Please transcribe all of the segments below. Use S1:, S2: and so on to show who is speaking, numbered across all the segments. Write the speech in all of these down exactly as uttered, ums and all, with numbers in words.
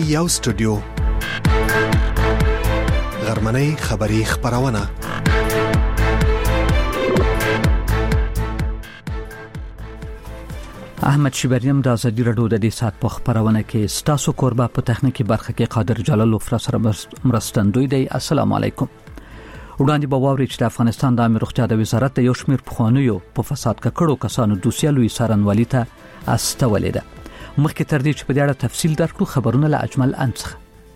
S1: یو سټوډیو غرمنۍ خبری خبرونه
S2: احمد شیبریم د ازادي رادیو د دې سات په خبرونه کې ستاسو قربا په تخنیکی برخه کې قادر جلال لوفر سره مرستندوی دی. السلام علیکم. وړاندې به واوري چې د افغانستان د امیر روغتیا د وزارت د یو شمېر پخوانیو په فساد ککړو کسانو دوسیه لوی څارنوالي ته استولې ده. مخکې تر دې چې په دې اړه تفصیل درکړو خبرونه له اجمل انڅخه.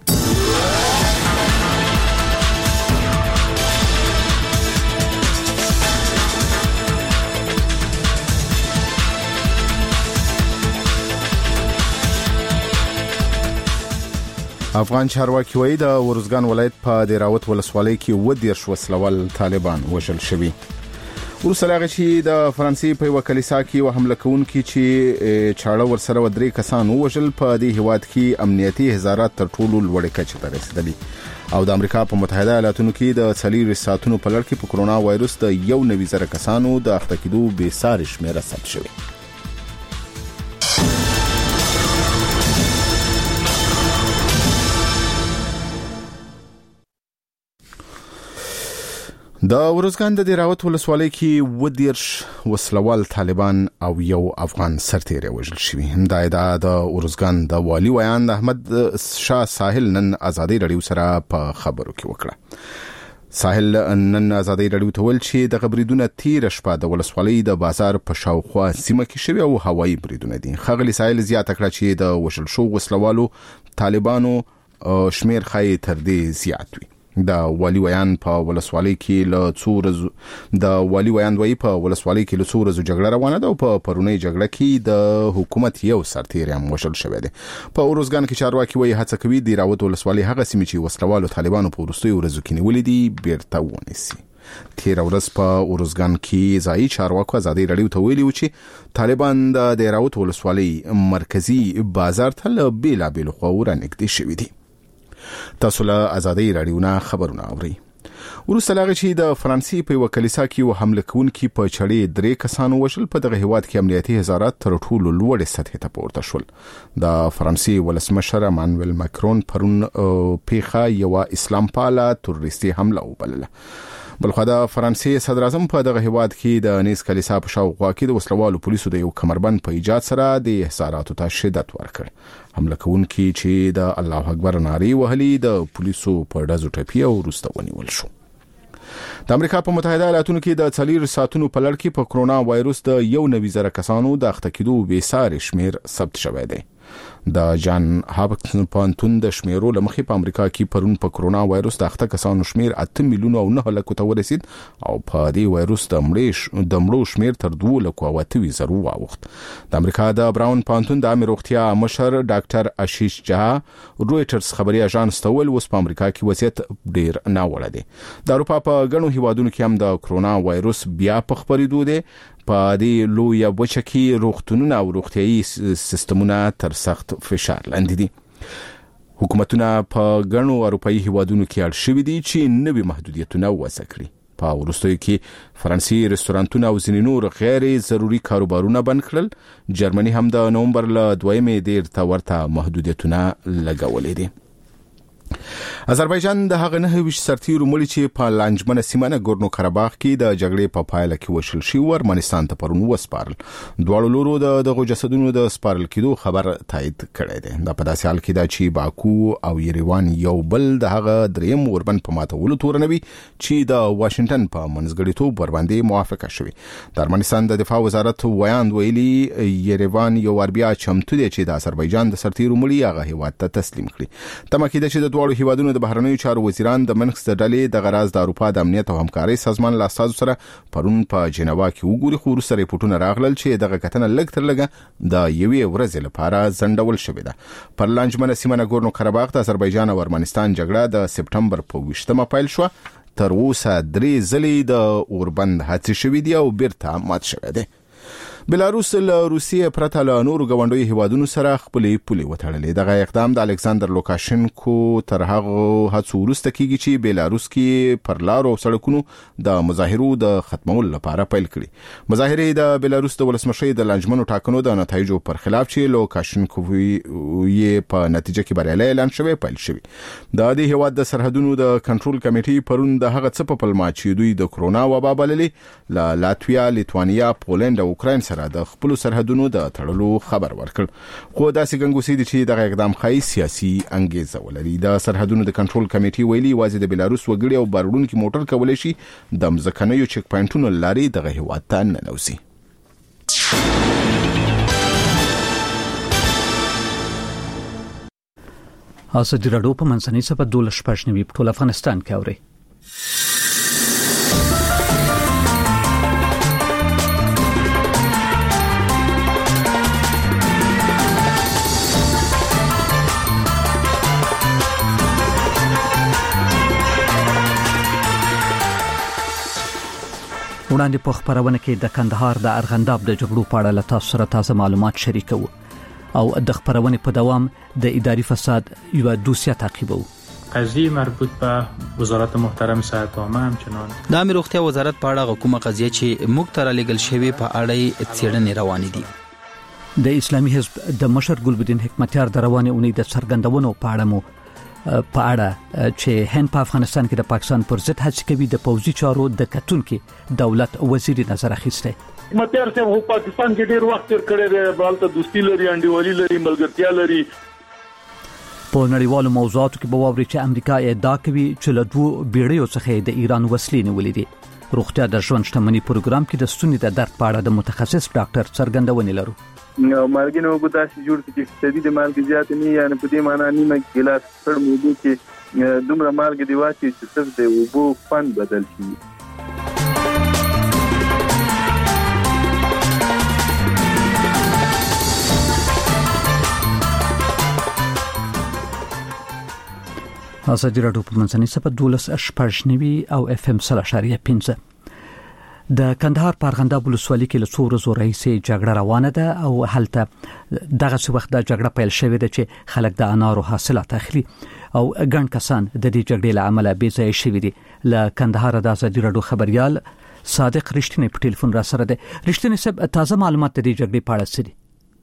S3: افغان چارواکي وایي د ورزګان ولایت په دیراوت ولسوالۍ کې و دیرش وسلوال طالبان وژل شوي. وروسته له هغه چې د فرانسې په یوه کلیسا کې یوه حمله کوونکي چې چاړه ورسره و درې کسان ووژل په دې هیواد کې امنیتي هزارات تر ټولو لوړې کچې ته رسېدلي او د امریکا په متحده ایالاتونو کې د څلور ساعتونو په لړ کې په کرونا وایرس د یو نوي زره کسانو د اخته کېدو بې ساري شمېره ثبت شوې. د ورزګان د دیراوت ولسوالۍ کې و دیرش وسلوال طالبان او یو افغان سرتیری وژل شوي. دا ادعا د ورزګان د والي ویان احمد شاه ساحل نن ازادي رادیو سره په خبرو کې وکړه. ساحل نن ازادي رادیو ته ویل چې د بریدونه تیر شپه د ولسوالۍ د بازار په شاوخوا سیمه کې شوي او هوایي بریدونه دي. خغلی ساحل زیاته کړه چې د وژل شو وسلوالو طالبانو شمیر خای تر دې زیات وي. د والی ویان په ولسوالۍ کې له څو ورځو د والی ویان دوی په ولسوالۍ کې له څو ورځو جګړه روانه ده او په پرونی جګړه کې د حکومت یو سرتیری هم وژل شوی دی. په ورزګان کې چارواکي وایي هڅه کوي د راوت ولسوالۍ هغه سیمې چې وسلوالو طالبانو په وروستیو ورځو کې نیولې دي بیرته ونیسي. تیر ورځ په ورزګان کې ځایي چارواکو ازادي رادیو ته ویلي و چې طالبان د راوت ولسوالۍ مرکزی بازار ته له بیلابېلو خواو رانږدې شوي دي. تاسو له ازادي رادیو نه خبرونه اورئ. وروسته له هغه چې د فرانسې په یوه کلیسا کې یو حمله کوونکي په چړې درې کسانو وژل په دغه هیواد کې امنیتي هزارات تر ټولو لوړې سطحې ته پورته شول. د فرانسې ولسمشر امانویل ماکرون پرون پیښه یوه اسلام پاله تروریستي حمله وبلله. بلخو د فرانسې صدر اعظم په دغه هیواد کې د نیس کلیسا په شاوخوا کې د وسلوالو پولیسو د یو کمربند په ایجاد سره د احصاراتو ته شدت ورکړ. حمله کوونکي چې د الله اکبر نارې وهلي د پولیسو په ډزو ټپي او وروسته ونیول شو. د امریکا په متحده ایالاتونو کې د څلور ساعتونو په لړ کې په کرونا وایرس د یو نوي زره کسانو د اخته کېدو بې ساري شمیر ثبت شوی دی. د جان هاپکینز پوهنتون د شمیرو لمخې په امریکا کې پرون په کرونا وایرس د اخته کسانو شمیر اته میلیون او نه لکو ته ورسید او په دې وایرس د مړو د مړو شمیر تر دوه لکو او اته زرو واوښت. د امریکا د براون پوهنتون د امیر روغتیا مشر ډاکټر اشیش جها رويټرز خبري اژانس ته ویل اوس په امریکا کې وضعیت ډیر ناوړه دی. د اروپا په غنو هیوادونو کې هم د کرونا وایرس بیا په خبرېدو دی. په دې لوی وچه کې روغتونونه او روغتيایي سیستمونه تر سخت فشار لاندې دي. حکومتونه په غنو اروپאי هیوادونو کې اړ شوي دي چې نوي محدودیتونه وضع کړي. په وروستیو کې فرانسې رستورانتونه او ځینې نور غیر ضروري کاروبارونه بند کړل. جرمني هم د نومبر له دویمې ډیر ته ورته محدودیتونه لګولې دي. آذربایجان د هغه نه ویش سرتیرو مړي چې په لانجمنه سیمه نګورنو قرهباغ کې د جګړې په پایله کې وشل شي ورمنستان ته پرون وسپارل. دواړو لورو د دغه جسدونو د سپارل کېدو خبر تایید کړی دی. د په داسې حال کې دا چې باکو او یریوان یو بل د هغه دریم وربند په ماتولو تورنوي چې د واشنگټن په منځګړیتوب ور باندې موافقه شوې. د ارمنستان د دفاع وزارت ویاند ویلي یریوان یو وربیا چمتو دی چې د آذربایجان د سرتیرو مړي هغه هیواد ته تسلیم کړي. تمه کېده چې د دواړو هیوادونو د بهرنیو چارو وزیران د منځ د ډلې د غراز د اروپا د امنیت او همکارۍ سازمان له اساسو سره پرون په جنیوا کې وګوري خو وروسته ریپورتونه راغلل چې دغه کتنه لږ تر لږه د یوې ورځې لپاره ځنډول شوې ده. پر لانجمنه سیمه نګورنو قرهباغ د آذربایجان او ارمنستان جګړه د سپټمبر په ویشتمه پیل شو. تر اوسه درې ځلې د اوربند هڅې شوې دي او بیرته مات شوې ده. بلاروس له روسیې پرته له نورو غونډوي هیوادونو سره خپلې پولې وتړلې. دغه اقدام د الکساندر لوکاشنکو تر هغه هڅو وروسته کیږي چې بلاروس کې پر لارو او سړکونو د مظاهرو د ختمولو لپاره پیل کړي. مظاهرې د بلاروس د ولسمشر د لنجمنو ټاکنو د نتایجو پر خلاف چې لوکاشنکو یې په نتیجه کې بریالي اعلان شوی پیل شوی. د دې هیواد د سرحدونو د کنټرول کمیټې پرون د هغه څه په پلمه چې دوی د کرونا وبا بللې له لاتویا، لیتوانیا، پولند او اوکراین سره د خپل سرحدونو د تړلو خبر ورکړ. خو داسې ګنګوسې دي چې دغه اقدام خای سیاسي انګیزه ولري. د سرحدونو د کنټرول کمیټې ویلي واځي د بلاروس وګړي او بارونکو موټر کولای شي د مځکنیو چک پاینټونو لارې دغه هیواد ته ننوځي.
S2: ازادي راډیو په منځنۍ سپه دولس پښنوي په ټول افغانستان کې اوري. وړاندې په خبرونه کې د کندهار د ارغنداب د جګړو په اړه له تاسو سره تازه معلومات شریکو او د خبرونې په دوام د اداري فساد یو دوسیه تعقیبو.
S4: قضیه مربوط به وزارت محترم صحت عامه همچنان
S5: د امیر روغتیا وزارت په اړه کومه قضیه چې موږ تر لګل شوی په اړه څېړنې روانې دي.
S2: د اسلامي حزب د مشر ګلبدین حکمتیار د روانې اونۍ د څرګندونو په اړه مو په اړه چې هند په افغانستان کې د پاکستان پر ضد هڅې کوي د پوځي چارو د کتونکو دولت وزیر نظر اخیسته.
S6: متر څه په پاکستان کې ډیر وخت تیر کړی دی، بالته دوستي لري، انډیوالي لري، ملګرتیا لري.
S2: په نړیوالو موضوعاتو کې به ووري چې امریکا ادعا کوي چې له دوه بیړیو څخه د ایران وسلې نیولې دي. روغتیا د ژوند شتمنۍ پروګرام کې د ستوني د درد په اړه د متخصص ډاکټر څرګندونې لرو.
S7: نو مالګینه اوبه داسې جوړ کړي چې شدید مالګې زیات نه یا په دې معنی نیمه ګلاس سړ موبو کې دومره مالګې دی واچي چې صرف د اوبو خوند بدل شي.
S2: ازادي راډیو په منځنۍ سپه دولس شپږ او اف ام صفر اشاریه پنځه. د کندهار په ارغنداب ولسوالۍ کې له څو ورځو راهیسې جګړه روانه ده او هلته دغه څه وخت د جګړه پیل شوې ده چې خلک د انارو حاصلات اخلي او ګڼ کسان د دې جګړې له امله بې ځایه شوي دي. له کندهار د ازادي راډیو خبريال صادق رښتینی په ټلیفون را سره ده. رښتینی صاحب تازه معلومات د دې جګړې په اړه څه دي؟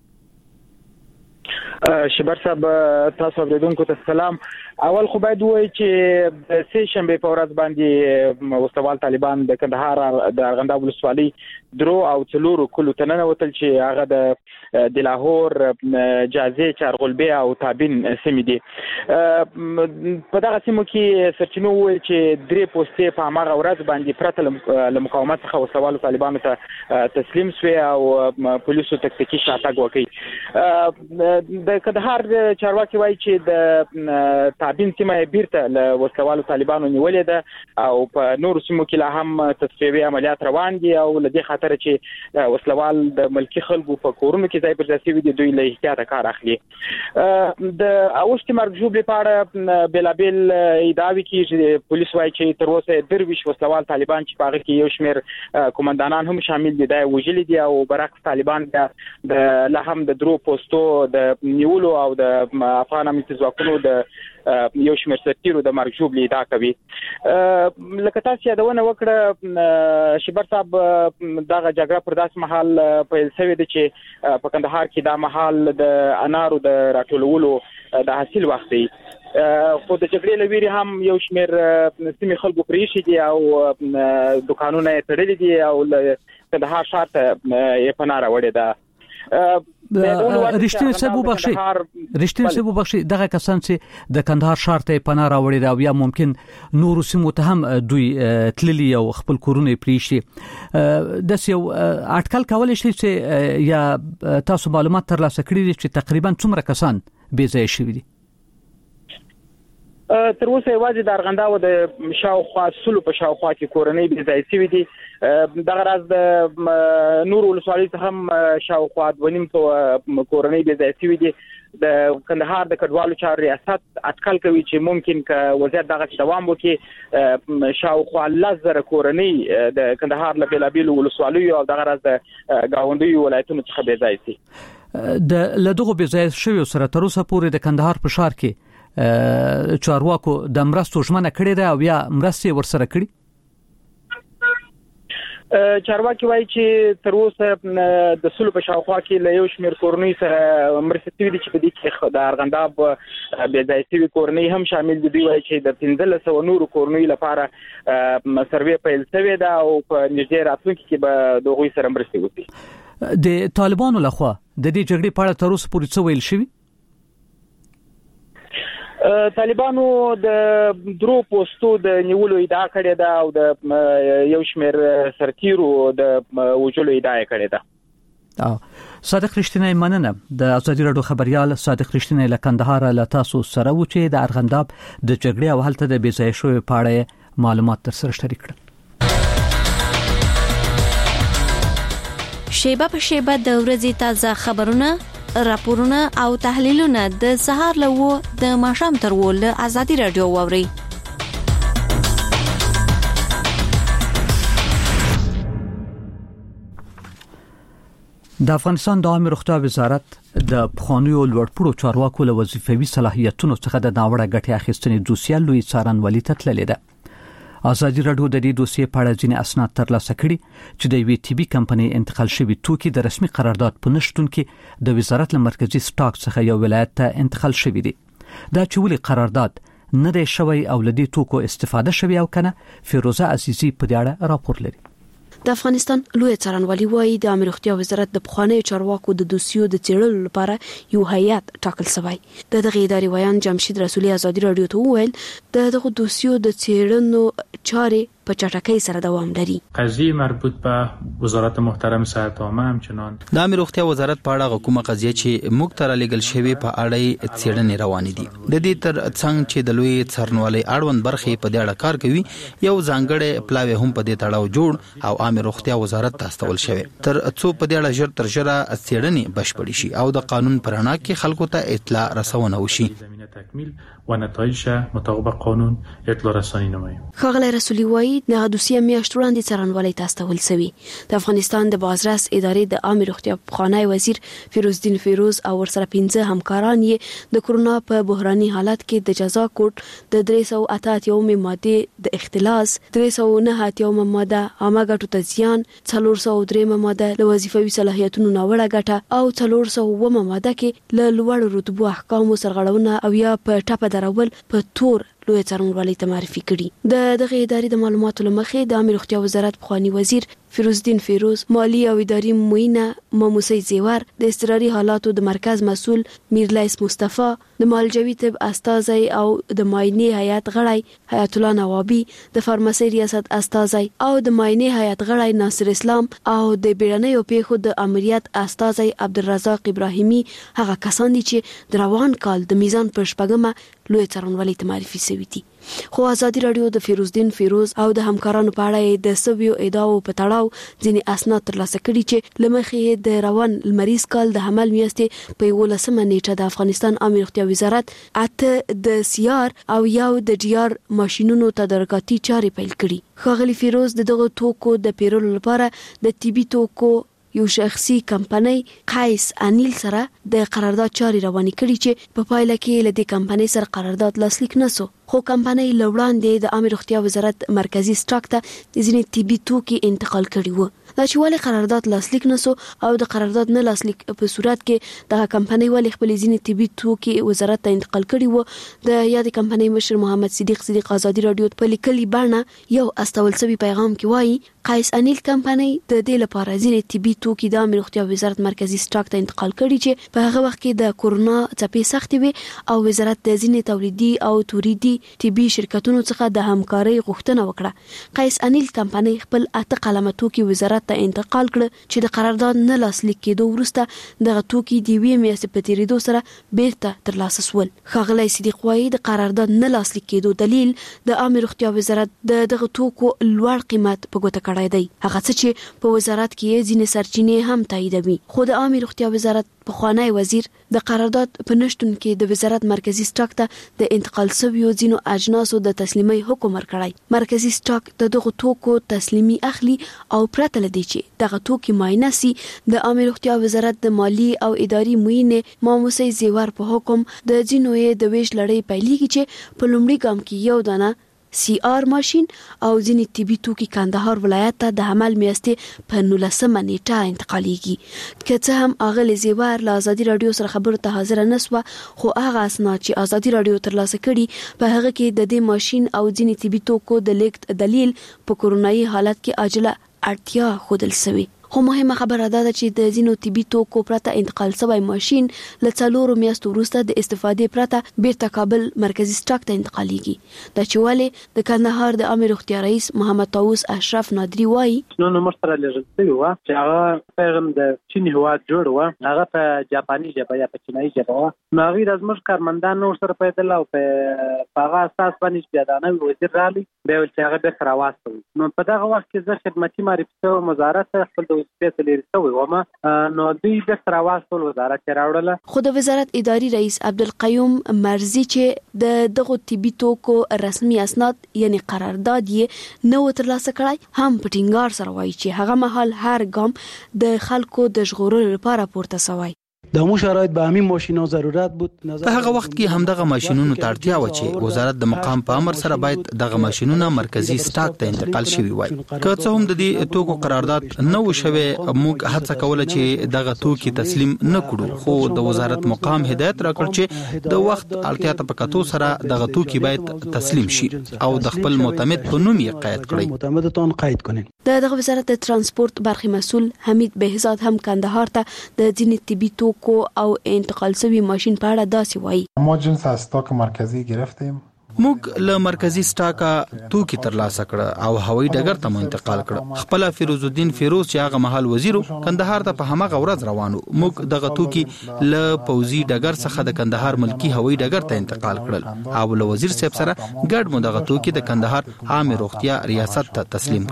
S8: شبر صاحب تاسو اوریدونکو ته سلام. اول خو باید وایي چې د سې شنبه په ورځ باندې وسوال طالبان د کندهار د ارغنداب ولسوالۍ درو او څلورو کلو تننه وتل چې هغه د د لاهور جازې چارغلبه او تابین سیمې دي. په دغه سیمو کې سرچینو وایي چې درې پوسټې په هغه ورځ باندې پرته له مقاومت څخه وسوال طالبانو ته تسلیم شوي او پولیسو تکتیکي شاتګ وکړي. د کندهار چارواکي وایي چې د تابین سیمه بیرته له وسوال طالبانو نیولې ده او په نورو سیمو کې لا هم تصفیوي عملیات روان دي او لدې خاطر چې وسلوال د ملکی خلکو په کورونو کې ځای پر ځای شوي دي، دوی له احتیاط کار اخلي. د اوښتي مرګ جوړې په اړه بلابل ادعاوې کېږي چې پولیس وایي چې تر اوسه درویش وسلوال طالبان چې په هغه کې یو شمېر کمانډانان هم شامل دي دا وژلي دي او برعکس طالبان د لا هم د درو پوسټو د نیولو او د افغان امنیتي ځواکونو د یو شمېر سرتیرو د مرګ ژوبلې ادعا کوي. لکه تاسو یادونه وکړه شبر صاحب دغه جګړه پر داس محل پیل شوې ده چې په کندهار کې دا محل د انارو د راټولولو د حاصل وخت دی. خو د جګړې لویری هم یو شمېر سیمې خلکو پریښي دي او دکانونه یې تړلي دي او کندهار ښار ته یې پناه راوړې ده.
S2: رښتینی څه وبخشي رښتینی څه وبخشي دغه کسان چې د کندهار ښار ته پناه راوړي دا یا ممکن نور سیمو ته هم دوی تللی او خپل کورونه پریشي د یو اټکل کولای شي چې یا تاسو معلومات ترلاسه کړئ چې تقریبا څومره کسان بې ځای شوي دي؟
S8: تر اوسه یوازې د ارغنداو د شاوخوا سلو په شاوخوا کې کورنۍ بې ځای شوي دي. دغه راز د نور ولسوالۍ څخه هم شاوخوا دوه نیم سوه کورنۍ بې ځای شوي دي. د کندهار د کډوالو چارو ریاست اټکل کوي چې ممکن که وضعیت دغه دوام وکړي شاوخوا لس زره کورنۍ د کندهار له بېلابېلو ولسوالیو او دغه راز د ګاونډیو ولایتونو څخه بې ځای شي.
S2: د له دغو بې ځای شویو سره تر اوسه پورې د کندهار په ښار کې چارواکو د مرستو ژمنه کړې ده او یا مرستې ورسره کړي؟
S8: چارواکي وایي چې تر اوسه د سلو په شاوخوا کې له یو شمېر کورنۍ سره مرستې شوي دي چې په دې کې د ارغنداب بې ځای شوي کورنۍ هم شامل دي. دوی وایي چې د پنځلس سوه نورو کورنیو لپاره سروې پیل شوې ده او په نږدې راتلونکي کې به د هغوی سره مرستې وکړي.
S2: د طالبانو لخوا د دې جګړې په اړه تر اوسه پورې څه ویل شوي؟
S8: طالبانو د درو پوسټو د نیولو ادعا کړې ده او د یو شمېر سرتیرو د وژلو ادعا کړې ده.
S2: او صادق رښتینی مننه. د ازادي راډیو خبريال صادق رښتینی له کندهار له تاسو سره و چې د ارغنداب د جګړې او هلته د بې ځای شویو په اړه معلومات تر سره شریک کړل.
S9: شیبه په شیبه د ورځې تازه خبرونه، راپورونه او تحلیلونه د سهار له و د ماښام تر و له ازادي راډیو واوري.
S2: د افغانستان د عامه روغتیا وزارت د پخوانیو لوړپوړو چارواکو له وظیفوي صلاحیتونو څخه د ناوړه ګټې اخیستنې دوسیه لوی څارنوالي ته تللې ده. ازادي راډیو د دې دوسیې په اړه ځینې اسناد ترلاسه کړي چې د یوې طبي کمپنۍ انتقال شوي توکي د رسمي قرارداد په نشتون کې د وزارت له مرکزی سټاک څخه یو ولایت ته انتقال شوي دي. دا چې ولې قرارداد نه دی شوی او له دې توکو استفاده شوی او کنه، فیروزه عزیزی په دې اړه راپور لري.
S10: د افغانستان لوی څارنوالي وايي د عامه روغتیا وزارت د پخوانیو چارواکو د دوسیو د څېړلو لپاره یو هیئت ټاکل شوی. د دغه ادارې ویان جمشید رسولي ازادي راډیو ته وویل د دغه دوسیو د څېړنو چارې په چټکۍ سره دوام لري.
S4: قضیه مربوط به وزارت محترم صحت عامه همچنان
S5: د عامه روغتیا وزارت په اړه کومه قضیه چې موږ ته رالیږل شوی په اړه څېړنې روانې دي. د دې تر څنګ چې د لوی څارنوالۍ اړوند برخې په دې اړه کار کوي، یو ځانګړی پلاوی هم په دې تړاو جوړ او عامه روغتیا وزارت ته استول شوی تر څو په دې اړه ژر تر ژره څېړنې بشپړې شي او د قانون پر رڼا کې خلکو ته اطلاع رسونه وشي.
S4: زمینه تکمیل و نتایج مطابق قانون اطلاع رسانی نماییم.
S10: ښاغلی رسولي وایي د دوسیه میاشت وړاندې څارنوالۍ ته استول شوی. د افغانستان د بازرس ادارې د عامه روغتیا پخوانی وزیر فیروزدین فیروز او ورسره پنځه همکاران یې د کرونا په بحراني حالت کې د جزا کوټ د درې سوه اته اتیا ماده د اختلاس، درې سوه نهه اتیا ماده عامه ګټو ته زیان، څلور سوه درې ماده له وظیفوي صلاحیتونو ناوړه ګټه او څلور سوه اووه ماده کې له لوړ رتبو احکامو سرغړونه او یا په ټاپه درول په تور لوی څارنوالۍ ته معرفي کړي. د دغه ادارې د معلوماتو لمخې د عامه روغتیا وزارت پخوانی وزیر فیروزدین فیروز، مالی او اداري معینه ماموسی زیور، د اضطراري حالاتو د مرکز مسؤل میرلیس مصطفی، د مالجوي طب استاذي او د معاینې هیئت غړی حیات الله نوابی، د فارماسي ریاست استاذي او د معاینې هیئت غړی ناصر اسلام او د بیړنیو پیښو د امریت استاذي عبدالرزاق ابراهیمی هغه کسان دي چې د روان کال د میزان پر شپږمه لوی څارنوالۍ ته معرفي شوي دي. خو ازادي راډیو د فیروزدین فیروز او د همکارانو په اړه د سویو ادعاو په تړاو ځینې اسناد ترلاسه کړي چې لمخې د روان لمریز کال د حمل میاشتې په یولسمه نیټه د افغانستان عامه روغتیا وزارت اته د سیار او یو د ډي آر ماشینونو تدارکاتي چارې پیل کړي. ښاغلي فیروز د دغه توکو د پیرلو لپاره د طبي توکو یو شخصي کمپنۍ قیس انیل سره د قرارداد چارې روانې کړي چې په پایله کې له دې کمپنۍ سره قرارداد لاسلیک نسو. خو کمپنۍ لوړاندې د عامه روغتیا وزارت مرکزی سټاک ته ځینې طبي توکي انتقال کړي وو. دا چې ولې قرارداد لاسلیک نسو او د قرارداد نه لاسلیک په صورت کې دغه کمپنۍ ولې خپل ځینې طبي توکي وزارت ته انتقال کړي وو، د یادې کمپنۍ مشر محمد صدیق صدیق ازادي راډیو په لیکلي بڼه یو استول شوی پیغام کې وایي قیس انیل کمپنۍ د دې لپاره ځینې طبي توکي د عامه روغتیا وزارت مرکزی سټاک ته انتقال کړي چې په هغه وخت کې د کورونا څپې سختې وي او وزارت د ځینې تولیدي او تولیدي طبي شرکتونو څخه د همکارۍ غوښتنه وکړه. قیس انیل کمپنۍ خپل اته قلمه توکي وزارت وزارت ته انتقال کړ چې د قرارداد نه لاسلیک کېدو وروسته دغه توکي د وی میاشتې په تیریدو سره بیرته ترلاسه شول. ښاغلی صدیق وایي د قرارداد نه لاسلیک کېدو دلیل د عامه روغتیا وزارت د دغه توکو لوړ قیمت په ګوته کړی دی. هغه څه چې په وزارت کې ځینې سرچینې هم تاییدوي. خو د عامه روغتیا وزارت پخوانی وزیر د قرارداد په نشتون کې د وزارت مرکزی سټاک ته د انتقال شویو ځینو اجناسو د تسلیمي حکم ورکړی. مرکزی سټاک د دغه توکو تسلیمي اخلي او پرته لدی چې دغه توکي معاینه سي. د عامه روغتیا وزارت د مالی او اداري معینې ماموسي زیور په حکم د ځینو یې د ویش لړۍ پیلېږي چې په لومړي ګام کې یو دانه سی آر ماشین او ځینې طبي توکي کندهار ولایت ته د حمل میاشتې په نولسمه نیټه انتقالیږي. که څه هم اغلې زیور له ازادي رادیو سره خبرو ته حاضر نه سوه، خو هغه اسناد چې ازادي رادیو ترلاسه کړي په هغه کې د دې ماشین او ځینې طبي توکو د لیږد دلیل په کورونایي حالت کې عاجله اړتیا ښودل شوې. خو مهمه خبره ده چې د ځینو طبي توکو پرته انتقال شوی ماشین له څلورو میاشتو وروسته د استفادې پرته بیرته کابل مرکزی سټاک ته انتقالیږي. دا چې ولې د کندهار د عامه روغتیا رئیس محمد طاووس اشرف نادری وایي
S11: نو نو مشتره لږ څه و چې هغه پیغام د چین هواد جوړ و، هغه په جاپاني ژبه یا په چینایي ژبه و. نو هغه د زموږ کارمندان نور سره پیدل او په هغه اساس باندې پیادانه وزیر رالي به ول چې هغه به خراواسته. نو په دغه وخت کې زه خدمتي معرفي او وزارت خپل سپیس لري سوی ومه نو دوی د تراواسول وزارت راوړله.
S10: خو د وزارت اداري رئیس عبدالقیوم مرزي چې د دغه طبي توکو رسمي اسناد یعنی قرارداد یې نو ترلاسه کړای هم په ټینګار سره وایي چې هغه مهال هر ګام د خلکو د ژغورلو لپاره پورته شوی.
S12: د مو شرایط به همین ماشینو ضرورت بود.
S5: په هغه وخت کې همدغه ماشینونو ته اړتیا و چې وزارت د مقام په امر سره باید دغه ماشینونه مرکزی سټاک ته انتقال شوي وای. که څه هم د دې توکو قرارداد نه و شوی، موږ هڅه کوله چې دغه توکي تسلیم نه کړو، خو د وزارت مقام هدایت راکړ چې د وخت اړتیا ته په کتو سره دغه توکي باید تسلیم شي او د خپل معتمد په نوم یې قید کړي.
S12: معتمدتون قید کړي.
S10: د دغه وزارت د ترانسپورت برخی مسول حمید بهزاد هم کندهار ته د ځینې طبي توکو او انتقال شوی ماشین په اړه داسې وایي.
S13: ما جنس از استاک مرکزی گرفتیم.
S5: موږ له مرکزی سټاکه توکي ترلاسه کړه او هوایي ډګر ته مو انتقال کړه. خپل فیروز الدین فیروز چې هغه مهال وزیرو کندهار ته په همغه ورځ روانو. موږ دغه توکي له پوزي ډګر څخه د کندهار ملکی هوایي ډګر ته انتقال کړل او له وزیر صاحب سره ګډ مو دغه توکي د کندهار عامه روغتیا ریاست ته تسلیم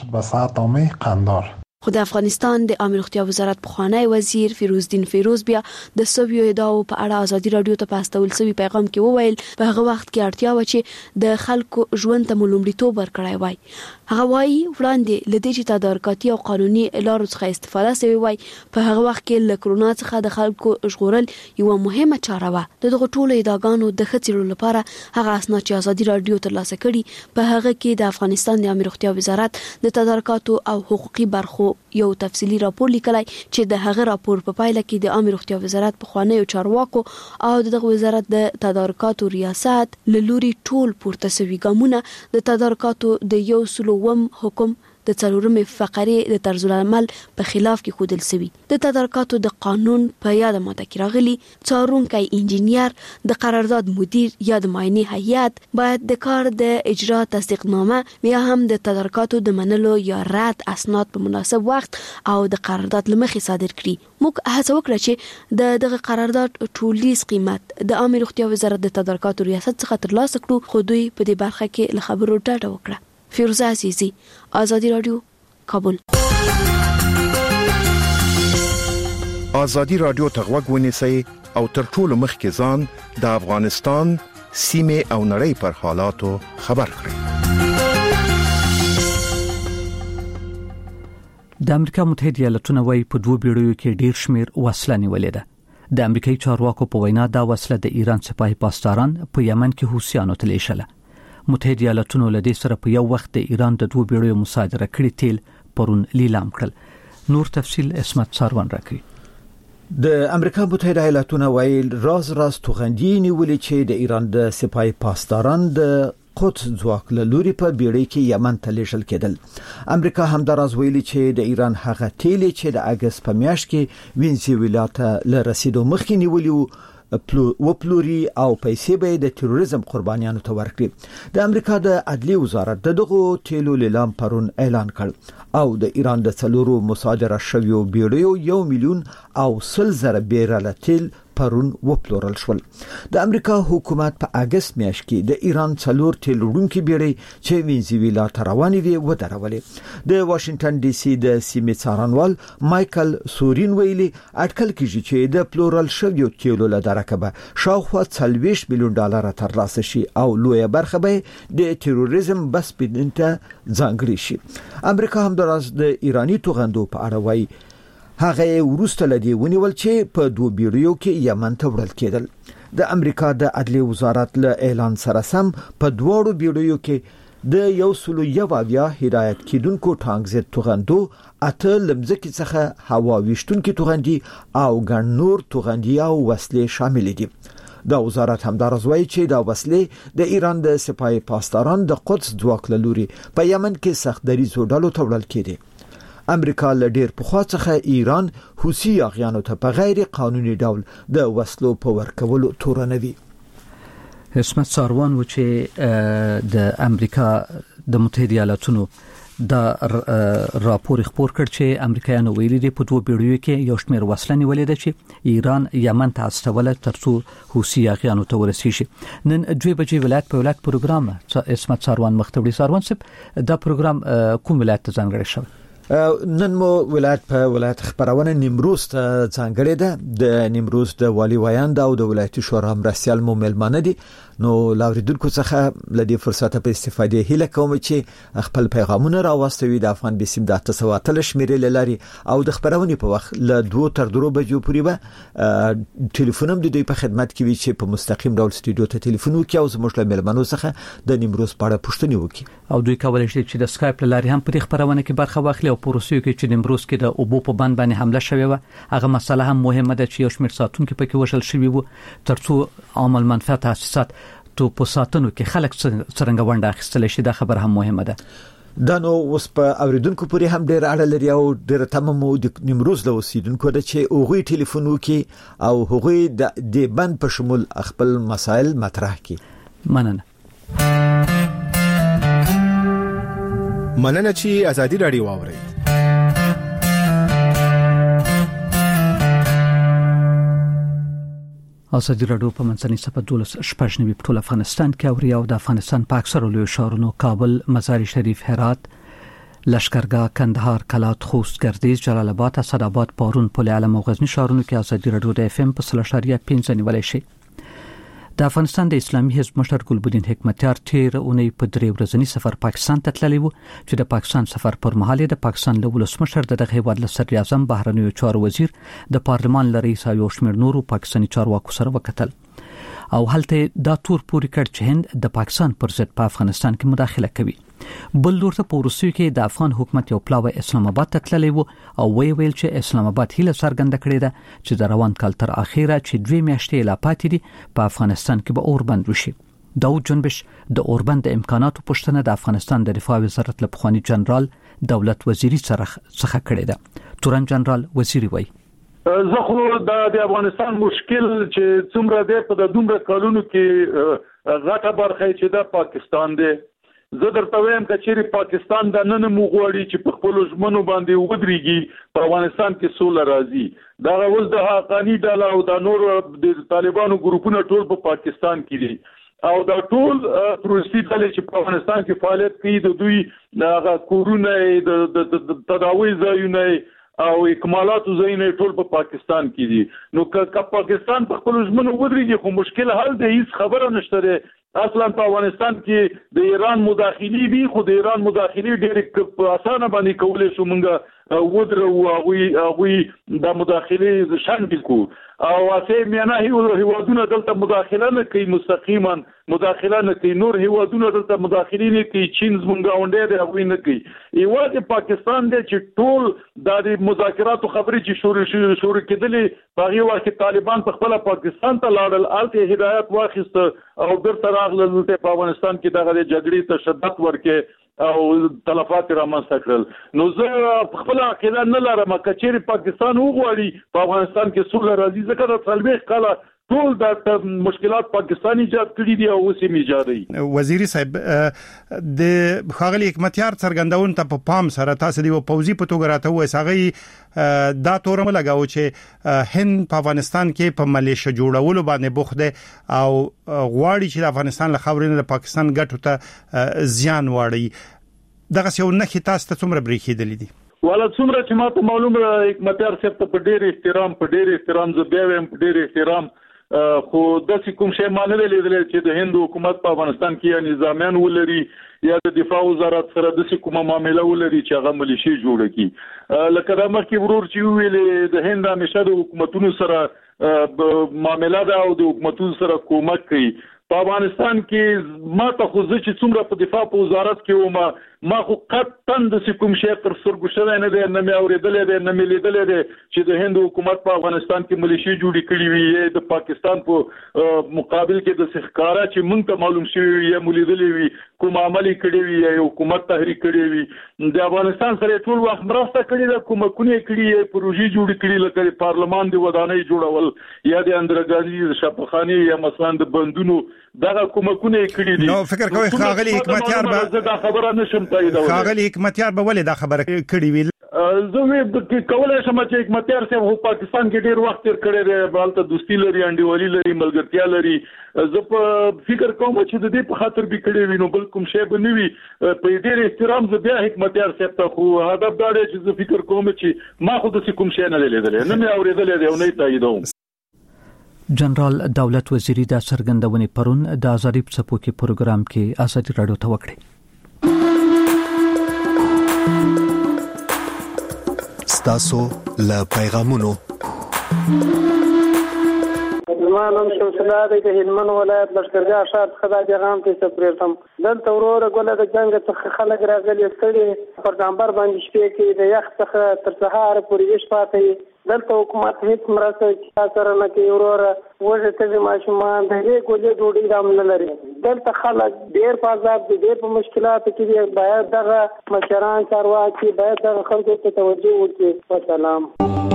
S5: کړل.
S10: خو د افغانستان د عامه روغتیا وزارت پخوانی وزیر فیروز الدین فیروز بیا د سویو ادعاو په اړه ازادي رادیو ته په استول سوي پیغام کې وویل په هغه وخت کې اړتیا و چې د خلکو ژوند ته ملومړیتوب ورکړای وای. هغه وایي وړاندې لدې چې تدارکاتي او قانوني لارو څخه استفاده شوی وای، په هغه وخت کې له کرونا څخه د خلکو ژغورل یو مهمه چاره و. دغه ټولو ادعاګانو د خڅېلو لپاره هغه اسناد چې ازادي رادیو ترلاسه کړي په هغه کې د افغانستان د عامه روغتیا وزارت د تدارکاتو او حقوقي برخو یو تفصیلی راپور لیکلای چې د هغه راپور په پایله کې د عامه روغتیا وزارت پخوانی چارواکو او دغه وزارت د تدارکاتو ریاست له لوري ټول پورته شوي ګامونه د تدارکاتو د یو سلوم حکم د څلورمې فقرې د طرز العمل په خلاف کې خودل شوی. د تدارکاتو د قانون په یاد ماده کې راغلي څارونکي انجینیر، د قرارداد مدیر یا د معاینې هیئت باید د کار د اجرا تصدیقنامه یا هم د تدارکاتو د منلو یا رد اسناد په مناسب وخت او د قرارداد لمخې صادر کړي. موږ هڅه وکړه چې د دغه قرارداد ټولیز قیمت د عامه روغتیا وزارت د تدارکاتو ریاست څخه ترلاسه کړو، خو دوی په دې برخه کې له خبرو ډډه وکړه. فیروزه عزیزی، آزادی رادیو، کابل.
S14: آزادی رادیو ته غوږ ونیسئ او تر ټولو مخکې ځان د افغانستان سیمې او نړۍ پر حالاتو خبر کړئ.
S2: د امریکا متحده ایالاتونو وايي په دوه بیړیو کې ډیر شمیر وسله نیولې ده. د امریکایي چارواکو په وینا دا وسله د ایران سپاهي پاسداران په یمن کې حوثیانو ته لیږله. متحده ایالاتونو له دې سره په یو وخت د ایران د دوه بیړیو مصادره کړي تیل پرون لیلام کړل. نور تفصیل اسمت ساروان راکړي.
S15: د امریکا متحده ایالاتونو وايي راز راز توغندي نیولې چې د ایران د سپاهي پاسداران د قدس ځواک له لوري په بیړۍ کې یمن ته لیږل کېدل. امریکا هم دا راز ویلي چې د ایران هغه تیل چې د اگست په میاشت کې وینزویلا ته له رسیدو مخکې نیولې و پلوري او پیسې به د تروریزم قربانیانو ته ورکړي. د امریکا د عدلي وزارت دغه تیلو لیلام پرون اعلان کړ او د ایران د څلورو مصادره شویو بیړیو یو میلیون او سل زره بیرل تیل پرون وپلورل شول. د امریکا حکومت په اگست میاشت کې د ایران څلور تیل وړونکي بیړۍ چې وینزویلا ته روانې وي ودرولې. د واشنگټن ډي سي د سیمې څارنوال مایکل سورین ویلي اټکل کیږي چې د پلورل شویو تیلو له درکبه شاوخوا څلوېښت میلیون ډالر ترلاسه شي او لویه برخه به د تروریزم بس بینته ځانګړي شي. امریکا هم دراز د ایرانی توغندو په اړه وایي هغه ورسته لدی ونیول چې په دوه بیړیو کې یمن ته وړل کېدل. د امریکا د عدلي وزارت له اعلان سره سم په دوه بیړیو کې د یو سلو یو اویا هدایت کیدونکو ټانک زد توغندو، اته لمزکې څخه هوا ویشتونکو توغندي او ګڼ نور توغندي او وسلې شامل دي. دا وزارت همدارز وایي چې دا وسلې د ایران د سپاه پاسداران د قدس ځواک له لوري په یمن کې سخت دریځو ډلو ته وړل کېدي. امریکا له ډیر پخوا څخه ایران حوثي اغیانو ته په غیر قانوني ډول د وسلو په ورکولو تورنوي.
S2: اسمت ساروان و چې د امریکا د متحده ایالاتونو دا راپور خبر کړ چې امریکایانو ویلي دي په دوه بیړیو کې یو شمېر وسله نیولې ده چې ایران یمن ته استوله ترڅو حوثي اغیانو ته ورسیږي. نن دوه بجې ولایت په ولایت پروګرام اسمت ساروان مختوړي ساروان صاحب دا پروګرام کوم ولایت ته ځانګړی شوی؟
S15: نن مو ولایت په ولایت خبرونه نیمروز ته ځانګړې ده. د نیمروز د والی ویاند او د ولایتي شورا مرستیال مو ملمانه دي. نو لاوریدونکو څخه لدی فرصت په استفاده هیله کوم چې خپل پیغامونه راوستوي. د افغان بسیم د تاسو اتل شمیرې لاري او د خبرونه په وخت له دوه تر درو بجو پورې به ټلیفونم د دوی په خدمت کې وي چې په مستقیم ډول سټوډیو ته ټلیفون وکړي او زموږ له ملمنو څخه د نیمروز په اړه پوښتنه وکړي
S2: او دوی کولای شي چې د سکایپ لاري هم په خبرونه کې برخه واخلي او پروسیو کې چې نیمروز کې د اوبو په بند باندې حمله شوې و. هغه مسله هم مهمه ده چې یو شمېر ساتونکو پکې وشل شوی وو ترڅو عامل منفعت تاسیسات تو په ساتنو کې خلک څنګه ونډه اخیستل شي. دا خبر هم مهمه ده.
S15: دا نو اوس په اوریدونکو پورې هم ډېر اړه لري او ډېر تمامو د نیمروز له اوسیدونکو ده چې هغوی ټلیفون وکړي او هغوی د دې بند په شمول خپل مسایل مطرح کړي.
S2: مننه.
S1: مننه چې ازادي رادیو واوري.
S2: ازادي رادیو په منځني سپه دولس شپږ نوي په ټول افغانستان کې اوري او د افغانستان په اکثره لوی ښارونو کابل، مزار شریف، هرات، لشکرګاه، کندهار، کلات، خوست، ګردیز، جلال آباد، اسداباد، پارون، پل علم او غزنی ښارونو کې ازادي رادیو د اف ام په صفر اشاریه پنځه نیولای شي. د افغانستان د اسلامي حزب مشر ګلبدین حکمتیار تیر اونۍ په درې ورځنی سفر پاکستان ته تللی وو چې د پاکستان سفر پر مهال د پاکستان له ولسمشر د دغه هیواد له صدر اعظم بهرنیو چارو وزیر د پارلمان له رئیس او یو شمېر نورو پاکستاني چارواکو سره وکتل او هلته دا تور پوري کړ چې هند د پاکستان پر ضد په افغانستان کې مداخله کوي. بل ورته په روسیې کې د افغان حکومت یو پلاوی اسلام آباد ته تللی وو او وی ویل چې اسلام آباد هیله څرګنده کړې ده چې د روان کال تر اخیره چې دوه میاشتې لا پاتې دي په افغانستان کې به اوربند وشي. داود جنبش د اوربند امکاناتو پوښتنه د افغانستان د دفاع وزارت له پخوانی جنرال دولت وزیری څخه کړې ده. تورن جنرال وزیری وایي
S6: زه خو د افغانستان مشکل چې څومره دی په د دومره کالونو کې غټه برخه چې د پاکستان دی. زه درته وایم چې چیرې پاکستان د نن مغواړي چې په خپل ژمنو باندې ودرېږي په افغانستان کې سوله راځي. دا اوس د حقانی ډله او د نور د طالبانو ګروپونو ټول په پاکستان کې دي او دا ټول پروسي ډلې چې په افغانستان کې فعالیت کوي د دوی د کورونه د تداوی ځایونه او اکمالاتو ځایونه ټول په پاکستان کې دي. نو که پاکستان په خپل ژمنو ودرېږي خو مشکل حل دی، هیڅ خبره نشته دی. اصلا په افغانستان کې د ایران مداخلي وی خو د ایران مداخلي ډېر په اسانه باندې کولای شو مونږ ودرو او هغه د مداخلي شامل کو او اسې میانه هیوادونه دلته مداخله نه کوي، مستقیما مداخله نه کوي. نور هیوادونه دلته مداخله نه کوي، چین زمونږ غونډه دی هغه نه کوي. ایواز پاکستان دی چې ټول د مذاکراتو خبرې چې شروع شروع کېدلې په هغه وخت کې طالبان په خپل پاکستان ته لاړل، الته هدایت واخیست او درته راغلل په افغانستان کې دغه جګړې ته شدت ورکې او تلفات رامنځته کړل. نو زه خپل عقیده نه لرم چې چیرې پاکستان وغواړي په افغانستان کې سوله راځي، ځکه د څلوېښت کاله ټول د مشکلات پاکستان ایجاد کړي دي او اوس یې ایجادوي.
S16: وزیري صاحب د خاغلی حکمتیار څرګندون ته په پام سره تاسو دی پوزي په توګه راته وای ساغي دا تورم لګاو چې هند په افغانستان کې په ملیشه جوړولو باندې بوخده او غواړي چې د افغانستان له خاورینه د پاکستان ګټو ته زیان واړي. دغه یو نه کی تاسو ته څومره بریښې دي دي
S6: ولا څومره چې ماته معلومه حکمتیار صاحب ته په ډېر احترام په ډېر احترام زه بیا هم په ډېر احترام خو د کوم شی مانه لیدل چې د هند حکومت په افغانستان کې یا نظامیان ولري یا د دفاع وزارت سره د کومه معاملې ولري چې هغه ملیشي جوړ کړي. لکه دا مخکې ورور چې ویل د هند همیشه د حکومتونو سره معاملې دا او د حکومتونو سره کومک کوي. په افغانستان کې ما ته خو چې څومره په دفاع په وزارت کې ومه ما خو قطن د کوم شی تر سرګو شوی نه دی نه مې اورېدلې دی نه مې لیدلې دی چې د هند حکومت په افغانستان کې ملیشي جوړې کړې وي د پاکستان په مقابل کې د سخکارا چې موږ ته معلوم شوی وي یا ملیدلې وي کوم عملي کړی وي یا حکومت تحریک کړی وي د افغانستان سره ټول وخت مرسته کړې ده کومکونه کړې پروژې جوړې کړې لکه پارلمان د ودانۍ جوړول یا د اندرګازي شفاخانه یا مثلا د بندونو دغه کومکونه کړې دي.
S16: نو فکر کوئ خاغلی حکمتیار به
S6: دا خبره نشم تاییدولی.
S16: خاغلی حکمتیار به ولې دا خبره کړې وي؟
S6: زه وی کولای شم چې حکمتیار صاحب په پاکستان کې ډیر وخت تیر کړی دی بالته دوستي لري انډیوالي لري ملګرتیا لري. زه په فکر کوم چې د دې په خاطر به کړی وي نو بل کوم شی به نه وي. په ډیر احترام زه بیا حکمتیار صاحب ته خو هدف دا دی چې زه فکر کوم چې ما خو د کوم شی نه لیدلې نه مې اورېدلې دی او نه تاییدوم.
S2: جنرال دولت وزیری د څرګندونې پرون د ازادي څپوکي پروګرام کې ازادي رادیو ته وکړي.
S1: ستاسو له پیغامونو
S11: زمانم شمسلا د هلمند ولایت لشکرګاه ښار څخه د پیغام ته سپریټم دلته وروره ګوله د جنگ څخه خلک راغلي ستړي پر ډامبر باندې شپې کې د یخ څخه تر سهار پورې ویش پاتې دلته حکومت هیڅ مرسته سره نه کوي وروره وژه ته ماشومان د دې ګولې ډوډۍ دام نه لري. دلته خلک ډېر په عذاب دي ډېر په مشکلاتو کې دي. باید دغه مشران چارواکي باید دغه خلکو ته توجه وکړي. وسلام.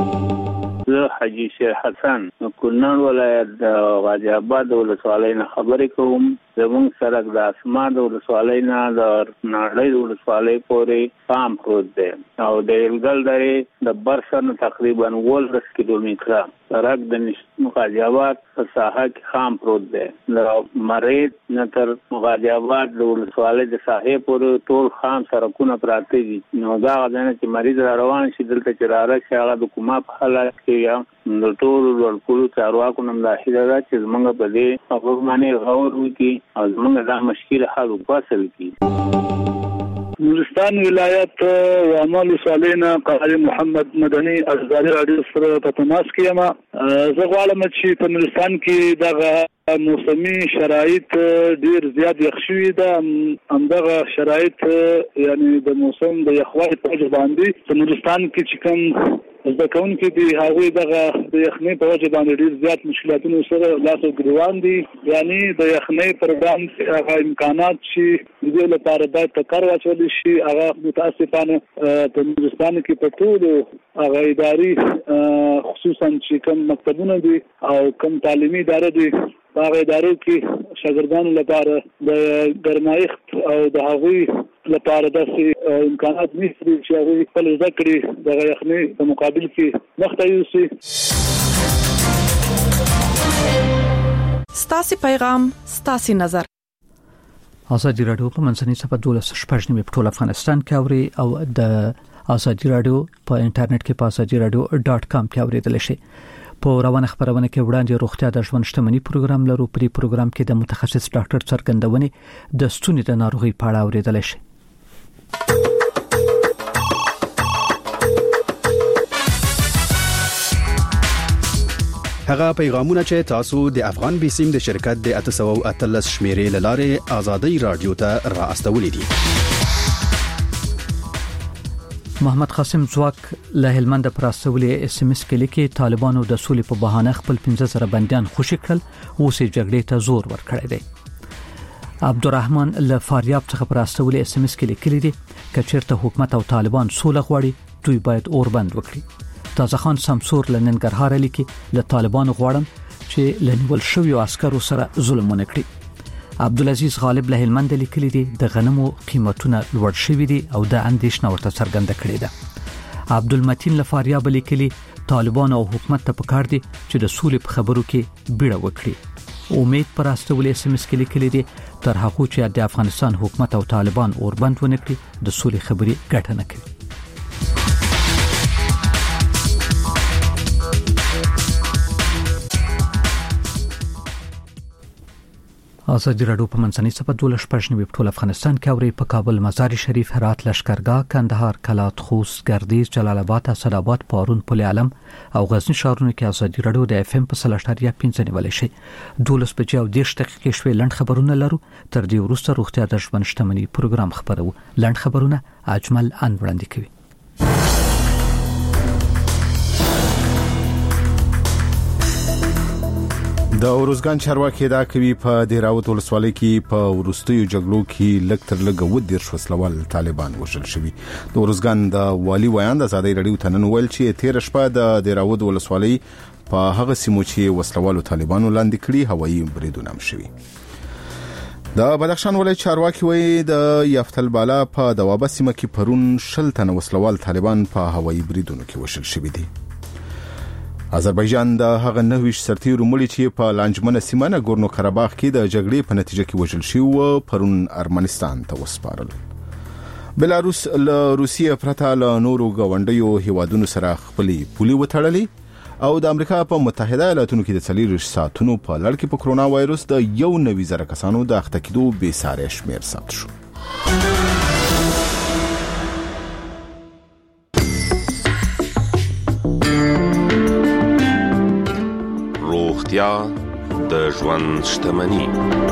S17: زه حاجی شیر حسن کونړ ولایت د غازی آباد ولسوالۍ نه خبرې کوم. زموږ سړک د اسمان د ولسوالۍ نه د ناړۍ د ولسوالۍ پورې پام پروت دی او د ایلګل درې د برسن تقریبا ولس کیلومتره سړک د غازی آباد په ساحه کې خام پروت دی. د مرید نه تر غازی آباد د ولسوالۍ د ساحې پورې ټول خام سړکونه پراته دي. نو دا غواړي چې مریض را روان شي دلته چې را راشي هغه د کومه په حالت کې یا د ټول ورکول چارواکو نم داخله ده چې زمونږ په دې خبرو باندې غور وکړي او زمونږ دا مشکل حل وکړي.
S18: نورستان ولایت وامل صالحنا قاری محمد مدني ازادي رادیو سره په تماس کې یم. زه غواړم چې په نورستان کې دغه موسمي شرایط ډیر زیات یخ شوي ده. همدغه شرایط یعنی د موسم د یخوالي په وجه باندې په نورستان کې چې کوم زده کوونکي دي هغوی دغه د یخنۍ په وجه باندې ډیر زیات مشکلاتونو سره لاس او ګریوان دي. یعنی د یخنۍ پروګرام هغه امکانات چې د دې لپاره باید په کار واچول شي هغه متاسفانه په نورستان کې په ټولو هغه اداري خصوصا چې کوم مکتبونه دي او کوم تعلیمي ادارې دي هغه ادارو کې شاګردانو لپاره د ګرمایښت او د هغوی لپاره داسې امکانات نشته چې هغوی خپل زده کړي د یخنۍ په مقابل کې مخته یوسي.
S19: ستاسو پیغام ستاسو نظر.
S2: ازادي رادیو په منځنۍ صفحه دولس شپږ نیمه په ټول افغانستان کې اوري او د ازادي رادیو په انټرنیټ کې په ازادي رادیو ډاټ کام کې اوریدل شي. په روانه خبرونه کې وړاندې روغتیا د ژوند شتمنۍ پروګرام لرو. په دې پروګرام کې د متخصص ډاکټر څرګندونې د ستوني د ناروغي په اړه اوریدل شي.
S20: هغه پیغامونه چې تاسو د افغان بیسیم د شرکت د اته سوه او اتلس شمیرې لاره ازادي رادیو ته را استولې دي.
S2: محمد قاسم ځواک له هلمند پر استولې اس ام اس کې لیکي طالبانو د سولې په بهانه خپل پنځه زره بنديان خوشي کړل او سې جګړې ته زور ورکړی دی. عبدالرحمن له فاریاب څخه پر استولې اس ام اس کې لیکلي دي کچېرته حکومت او طالبان سوله غواړي دوی باید اور بند وکړي. تازه خان سمسور له ننګرهار لیکي له طالبانو غواړم چې لنیول شوی عسکرو سره ظلم ونکړي. عبدالعزيز غالب له هلمند لیکلي دي د غنمو قیمتونه لوړ شوي دي او د اندیشنه ورته څرګنده کړې ده. عبدالمتین لفاریاب لیکلي طالبان او حکومت ته پکار دي چې د سولې په خبرو کې بیړه وکړي. امید پر استولې اس ام اس کې لیکلي دي تر هغه چې د افغانستان حکومت او طالبان اوربند ونکړي د سولې خبري ګټه نه کوي. ازادي راډیو په منځنۍ صفحه دولس پښنی په ټول افغانستان کې اوري په کابل، مزار شریف، هرات، لشکرګاه، کندهار، کلات، خوست، ګردیز، جلال آباد، اسداباد، پارون، پل علم او غزنی ښارونو کې ازادي راډیو د اف ام په سلاشتاریا پنځه نیولې شي. دولس بجې او دیش دقیقې شوي لند خبرونه لرو. تر دې وروسته روغتیا د ژوند شتمنۍ پروګرام خبرو. لند خبرونه اجمل ان وړاندې کوي.
S3: د اورزګان چارواکي دا کوي په دیراوت ولسوالۍ کې په ورستیو جګړو کې لږ تر لږه و دیر وسلوال طالبان وژل شوي. د اورزګان د والی ویان د ازادي راډیو تنن ویل چې تیر شپه د دیراوت ولسوالۍ په هغه سیمو چې وسلوالو طالبانو لاندې کړي هوایي بریدونه هم شوي. د بدخشان ولایت چارواکي وایي د یافتل بالا په دوابه سیمه کې پرون شل تنه وسلوال طالبان په هوایي بریدونو کې وژل شوي دي. آذربایجان د هغه نهویش سرتیرو مړي چې په لانجمنه سیمه نګورنو قرهباغ کې د جګړې په نتیجه کې وژل شوي و پرون ارمنستان ته وسپارل. بلاروس له روسیې پرته له نورو ګاونډیو هیوادونو سره خپلې پولې وتړلې او د امریکا په متحده ایالاتونو کې د څلور ساعتونو په لړ کې په کرونا وایروس د یو نوي زره کسانو د اخته کېدو بې ساري شمیر ثبت شو.
S21: روغتیا د ژوند شتمني.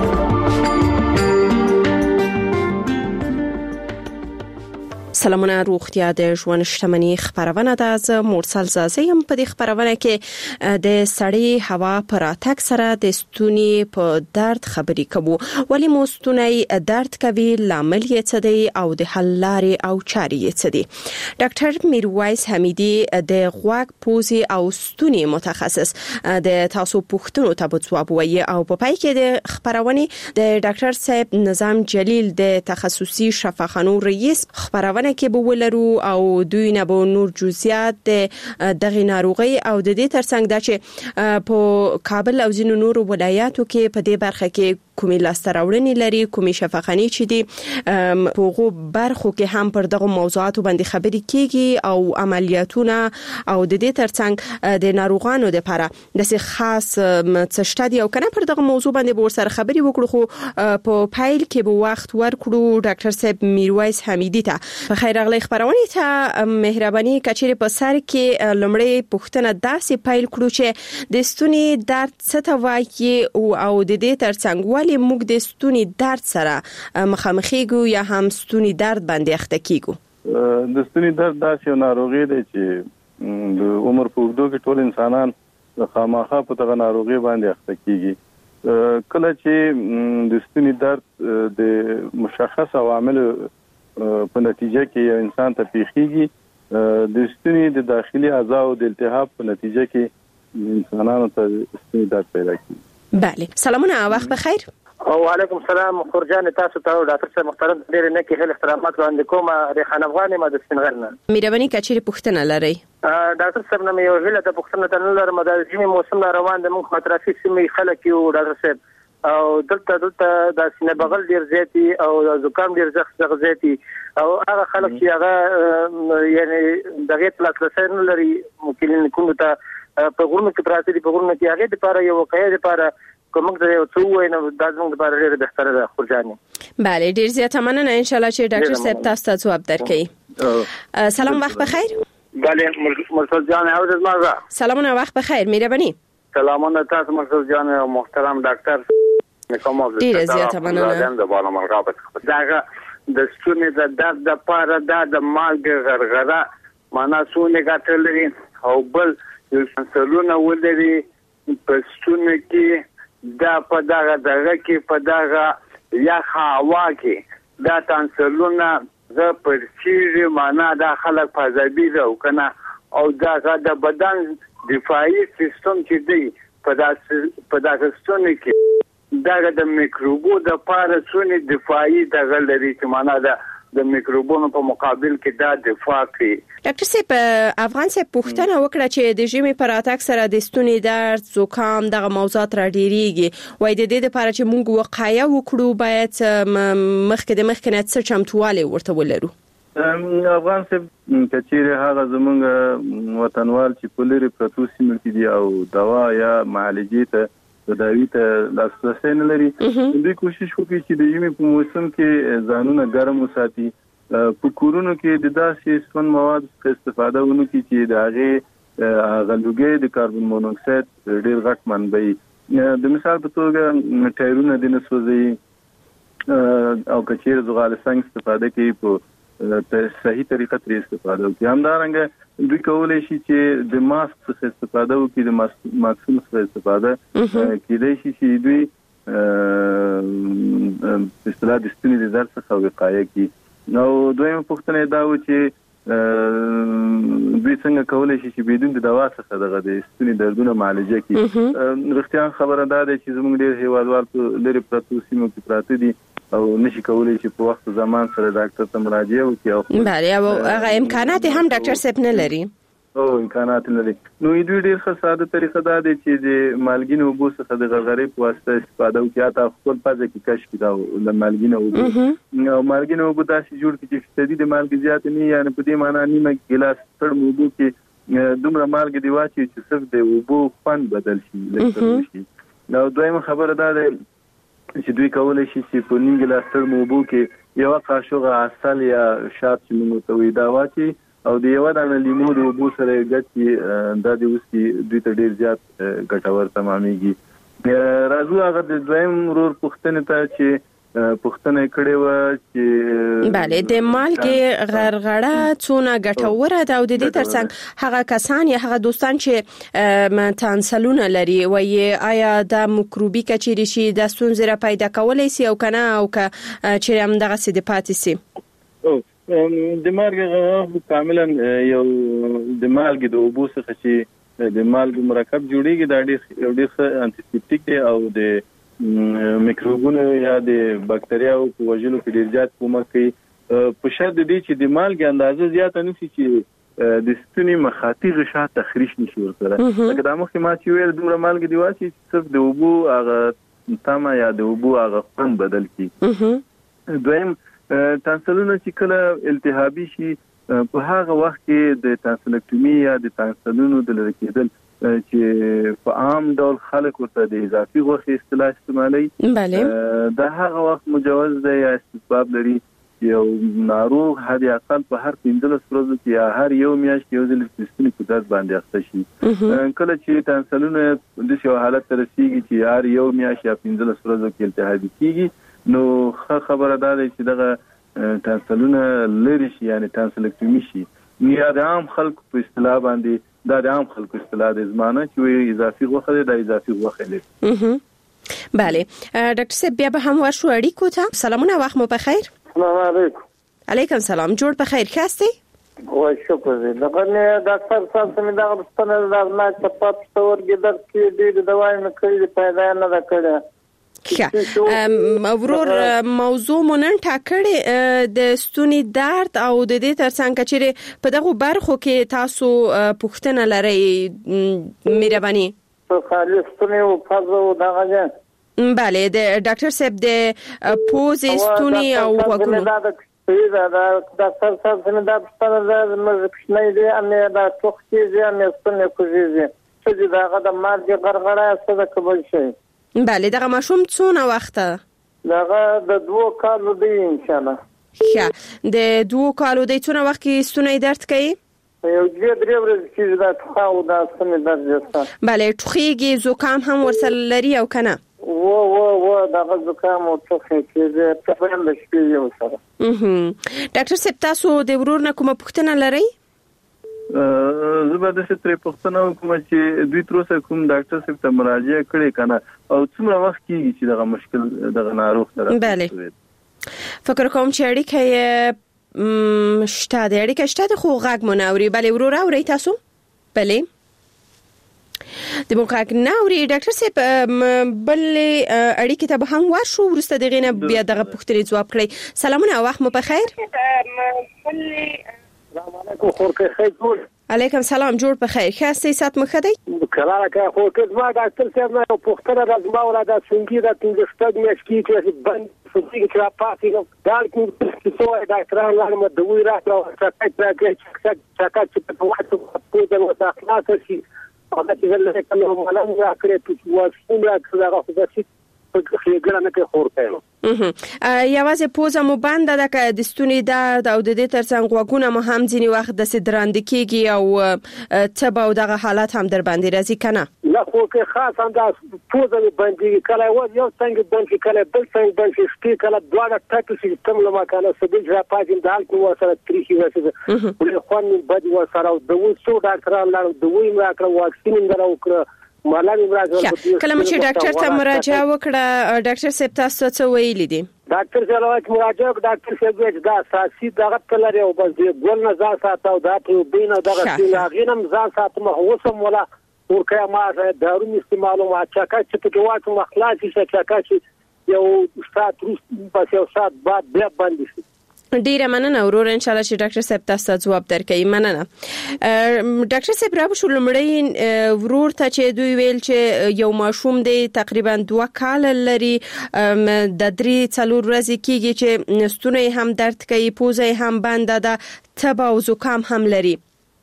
S22: سلامونه، روغتیا د ژوند شتمنۍ خبرونه ده. زه مرسل زازه یم. په دې خبرونه کې د سړې هوا پر اتک سره د ستوني په درد خبرې کوو. ولی مو ستوني درد کوي، لامل یې څه دی او د حل لارې او چارې یې څه دي. ډاکټر میرویس حمیدي د غوږ، پوزې او ستوني متخصص د تاسو پوښتنو ته ځواب وایي او په پای کې د خبرونه د ډاکټر صاحب نظام جلیل د تخصصي شفاخانو رئیس خبرونه کې به ولرو او دوی نه به نور جزئیات دغه ناروغي او د دې ترڅنګ دا چې په کابل او ځینو نورو ولایاتو کې په دې برخه کې کومې لاستراوړنې لري، کومې شفاخانې چې دي په غو برخو کې هم پر دغه موضوعاتو باندې خبرې کیږي او عملیاتونه او د دې ترڅنګ د ناروغانو لپاره د څه خاص څه شته او کنه پر دغه موضوع باندې به ورسره خبرې وکړو. خو په پایل کې به وخت ورکړو ډاکټر صاحب میرویس حمیدي ته. په خیر راغلی خبرونه ته مهرباني کچېره په سر کې لمړی پوښتنه داسې پایل کړو چې د ستوني درد څه ته وایي او د دې ترڅنګ ولې موږ د ستوني درد سره مخامخېږو یا هم ستوني درد باندې اخته کیږو.
S7: د ستوني درد داسې ناروغي دی چې د عمر په اوږدو کې ټول انسانان خامخا په دغه ناروغي باندې اخته کیږي. کله چې د ستوني درد د مشخص عوامل په نتیجه کې یو انسان ته پیښیږي، د ستوني د داخلي اعضاء او د التهاب په نتیجه کې انسانانو ته ستوني درد پیدا کیږي.
S22: بله، سلامونه، وخت بخیر.
S23: وعلیکم السلام. خورجان تاسو ته ډاکټر صاحب محترم ډیر نه کې هل احترامات وړاندې کوم. ریحان افغاني ما د سپینغرنه.
S22: مهرباني کچېره پوښتنه لري.
S23: ډاکټر صاحب نه یو هله ته پوښتنه تنه لرم. د ژمي موسم روان د موږ مترافي سیمې خلک یو ډاکټر صاحب او دلته دلته د سینې بغل ډیر زیاتی او د زکام ډیر زغ زیاتی او هغه خلک چې هغه یعنی دغه پلاس لسن لري ممکن کوم ته په غوړم کې پراته دي، په غوړم کې هغه د لپاره یو وقایع لپاره کوم د یو څو وینه د ازمن لپاره ډیره بهتره ده. خورجاني
S22: بله، ډیر زیاته مننه. ان شاء الله چې ډاکټر صاحب تاسو ته ځواب درکړي. سلام، وخت بخیر.
S23: بله، مرسل جان حوض مازه.
S22: سلامونه، وخت بخیر. مهرباني.
S23: سلامونه تاسو مرسل جان او محترم ډاکټر کوم او
S22: ډیر زیاته مننه.
S23: د بالا مرغابت داغه د ستوني د درد لپاره د مالګ غرغره معنا سونه ګټلري او بل سلونه ولري په ستوني کې دا په دغه دغه کې په دغه یا هوا کې دا تانسلونه زه پر چیرې معنا دا خلک په ځبي ده او کنه او دا د بدن دفاعي سیستم چې دی
S17: په داسې په داسې ستوني کې دا د میکروبو د پاره څونی دفاعي د غلري چې معنا ده د میکروبونو په مقابل کې دا دفاع کوي.
S22: ډاکټر صاحب افغان صاحب پوښتنه وکړه چې د ژمي پر اتاک سره د ستوني درد، زکام دغه موضوعات را ډیریږي، وای د دې لپاره چې موږ وقایه وکړو باید مخکې د مخکې نه څه چمتووالی ورته ولرو.
S7: افغان صاحب کچېره هغه زمونږ وطنوال چې په لري پروتو سیمه کې دي او دوا یا معالجې ته تداوی ته لاسرسی نه لري، دوی کوشش وکړي چې د ژمي په موسم کې ځانونه ګرم وساتي، په کورونو کې د داسې سون مواد څخه استفاده ونکړي چې د هغې غلوګۍ د کاربن مونوکساید ډېر غټ منبع وي. د مثال په توګه ټایرونه دې نه سوځوي او که چېرې زغال سنګ استفاده کوي په صحیح طریقه ترې استفاده وکړي. همدارنګه دوی کولی شي چې د ماسک څخه استفاده وکړي، د ماسکونو څخه استفاده کېدای شي چې دوی په اصطلاح د ستوني د درد څخه وقایه کړي. نو دویمه پوښتنه دا و چې دوی څنګه کولی شي چې بدون د دوا څخه دغه د ستوني دردونه معالجه کړي. رښتیا خبره دا ده چې زموږ ډېر هیوادوال په لرې پرتو سیمو کې پراته دي او نشي کولای چې په وخت زمان سره ډاکټر ته مراجعه وکړي.
S22: بله او هغه امکانات هم ډاکټر صاحب نه لري.
S7: او امکانات نه لري. نو دوی ډېر ښه ساده طریقه دا دی چې د مالګین اوبو څخه د غرغرې په واسطه استفاده وکړي، حتی خپل پزه کې کشف کړي د مالګین اوبو او مالګین اوبو داسې جوړ کړي چې فیصدي د مالګې زیات نه، یعنې په دې معنا نیمه ګیلاس تړم اوبو کې دومره مالګې دی واچي چې صرف د اوبو خوند بدل شي لږ شي. نو دویمه خبره دا ده چې دوی کولای شي چې په نیم ګیلاس تړم اوبو کې یو قاشوغه عسل یا شات چې موږ ته وایي دا واچي او د یو دانه لیمو د اوبو سره ګډ دا د وسکي دوی ته ډیر زیات ګټور تمامېږي. راځو هغه د دویم رور پوښتنې ته چې پوښتنه کړې و چې
S22: bale د مالګې غرغړه څونه ګټوره ده او د دې ترڅنګ هغه کسان یا هغه دوستان چې تانسلونه لري وایي آیا د مکروبي کچېری شي د ستونزې را پیدا کولای شي او کنه او که چې هم دغه سي د پاتې سي.
S7: او د مالګې کاملا یو د مالګې د اوبو څخه چې د مالګې مرکب جوړیږي دا ډېر ډېر انټيسېپټیک دی او د میکروبونو یا د بکټریاو په وژلو کې ډېر زیات کومک کوي. په شرط دی چې د مالګې اندازه زیاته نشي چې د ستوني مخاطي غشا تخریش نشي ورسره. لکه دا مخکې ما چې ویل دومره مالګې دی واسي چې صرف د اوبو هغه تمه یا د اوبو هغه خوند بدل کړي. دویم تانسلونه چې کله التهابي شي په هغه وخت کې د تانسلکټومي یا د تانسلونو د لرې کېدل چې په عام ډول خلک ورته د اضافي غوښې اصطلاح استعمالوي.
S22: بله
S7: دا هغه وخت مجوز دی یا استحباب لري یو ناروغ حد اقل په هر پنځلس ورځو کې یا هر یو میاشت یو ځل د ستوني په درد باندې اخته شي. کله چې تانسلونه د شو حالت ته رسیږي چې هر یو میاشت یا پنځلس ورځو کې التهابي کیږي نو ښه خبره ده چې دغه تانسلونه لري شي یعنی تانسلکټومي شي. یا د عام خلکو په اصطلاح باندې دا د عام خلکو اصطلاح د زمانه چې اضافي غوښه ده د اضافي غوښه لري.
S22: بله ډاکټر صاحب بیا به هم ورشو اړیکو ته. سلامونه وخت مو بخیر.
S23: السلام علیکم.
S22: علیکم سلام جوړ بخیر خاستي.
S23: وای شکر دې دغه ډاکټر صاحب سمې دا غوښتنه ده نه چې پات څور کې درد کې دې دوايي نه کړې پیدا نه ده کړې.
S22: ورور موضوع مونږ ټاکړې د ستوني درد او د دې ترڅنګ چې په دغه برخو کې تاسو پوښتنه لرئ مهرباني.
S23: خالص ستوني او فازو دغه
S22: bale د ډاکټر صاحب د پوز ستوني او وګونو
S23: دا دا ډاکټر صاحب څنګه دا ستاسو د مزکشنې دي امه دا توختي دي امه ستوني کوجي چې داغه د مارګ غرغړه څه د قبول شي.
S22: بله دغه ماشوم څونه وخته؟
S23: دغه د دوه کالو دی ان شاء الله.
S22: ښه د دوه کالو دی څونه وخت کې ستونی درد کوي؟
S23: یو دوه درې ورځې چې دا ټخاو دا ستونی درد کوي.
S22: بله ټوخیږي زکام هم ورسره لري او کنه؟
S23: و و و دغه زکام او ټوخی چې په بل شپې یو سره.
S22: ډاکټر صاحب تاسو د ورور نه کومه پوښتنه لرئ؟
S7: زه به د ستري پښتنه کوم چې دوی تر اوسه کوم ډاکټر صاحب ته مراجعه کړې کنه او څومره وخت کیږي چې دغه مشکل دغه ناروغ سره.
S22: بله فکر کوم چې اړیکه شته د اړیکه شته خو غږ مونږ اوري. بله ورور اوري تاسو؟ بله د موقعک ناوري ډاکټر صاحب بل اړیکې ته به هم ورشو ورسته دغه نه بیا دغه پوښتنې جواب کړئ. سلامونه او وخت مو په خیر.
S23: السلام علیکم خورکه خیر ټول.
S22: علیکم سلام جوړ په خیر. خاصه سات مخدی
S23: کله که خورکه ما ډاکټر صاحب نه پوښتنه راځم ولا دا څنګه دا څنګه ستاسو مشکې چې بند څنګه چې را پاتې دا چې څو ډاکټرانو لاره مده وی راځي چې څنګه چې څنګه چې په وخت په دې وخت خلاص شي او دا چې له کومه مالم راکړي چې واسطه راکړي هغه خو چې په خېګره نه کې خورته
S22: اه یوازې پوزه مو بنده ده که د ستوني درد او د دې ترڅنګ غوږونه مو هم ځینې وخت د سدراند کېږي او تب او دغه حالت هم در باندې راځي کنه؟
S23: نه خو که خاص هم دا پوزه مې بندېږي کله یو څنګه بند شي کله بل څنګه بند شي شپې کله دواړه ټک شي تم له مکانه سبیل را پاتې د حالت ورسره تریخي ورسره ولې خوان مې بد ورسره د وو څو ډاکټران لاړ د وو مې راکړه واکسین مې راوکړه مالامي راځي.
S22: کله چې ډاکټر ته مراجعه وکړه ډاکټر صاحب تاسو څه ویلي دي؟
S23: ډاکټر صاحب مراجعه ډاکټر صاحب چې دا اساسي دغه تلري او بس ګول نه ځان ساتو دا ته بینه دغه چې غینم ځان ساتم هوسم ولا ورکه ما دارو استعمالو ما چاکا چې په واټو مخلاصي چې چاکا چې یو سات روس پس یو سات بعد بیا باندې شي.
S22: ډیره مننه ورور ان شاء الله چې ډاکټر صاحب تاسو ځواب درکړي. مننه. ډاکټر صاحب را بشو لمړی ورور ته چې دوی ویل چې یو ماشوم دی تقریبا دوه کال لري د درې څلور ورځې کېږي چې ستونی هم درد کوي پوزه هم بنده ده تب او زکام هم لري.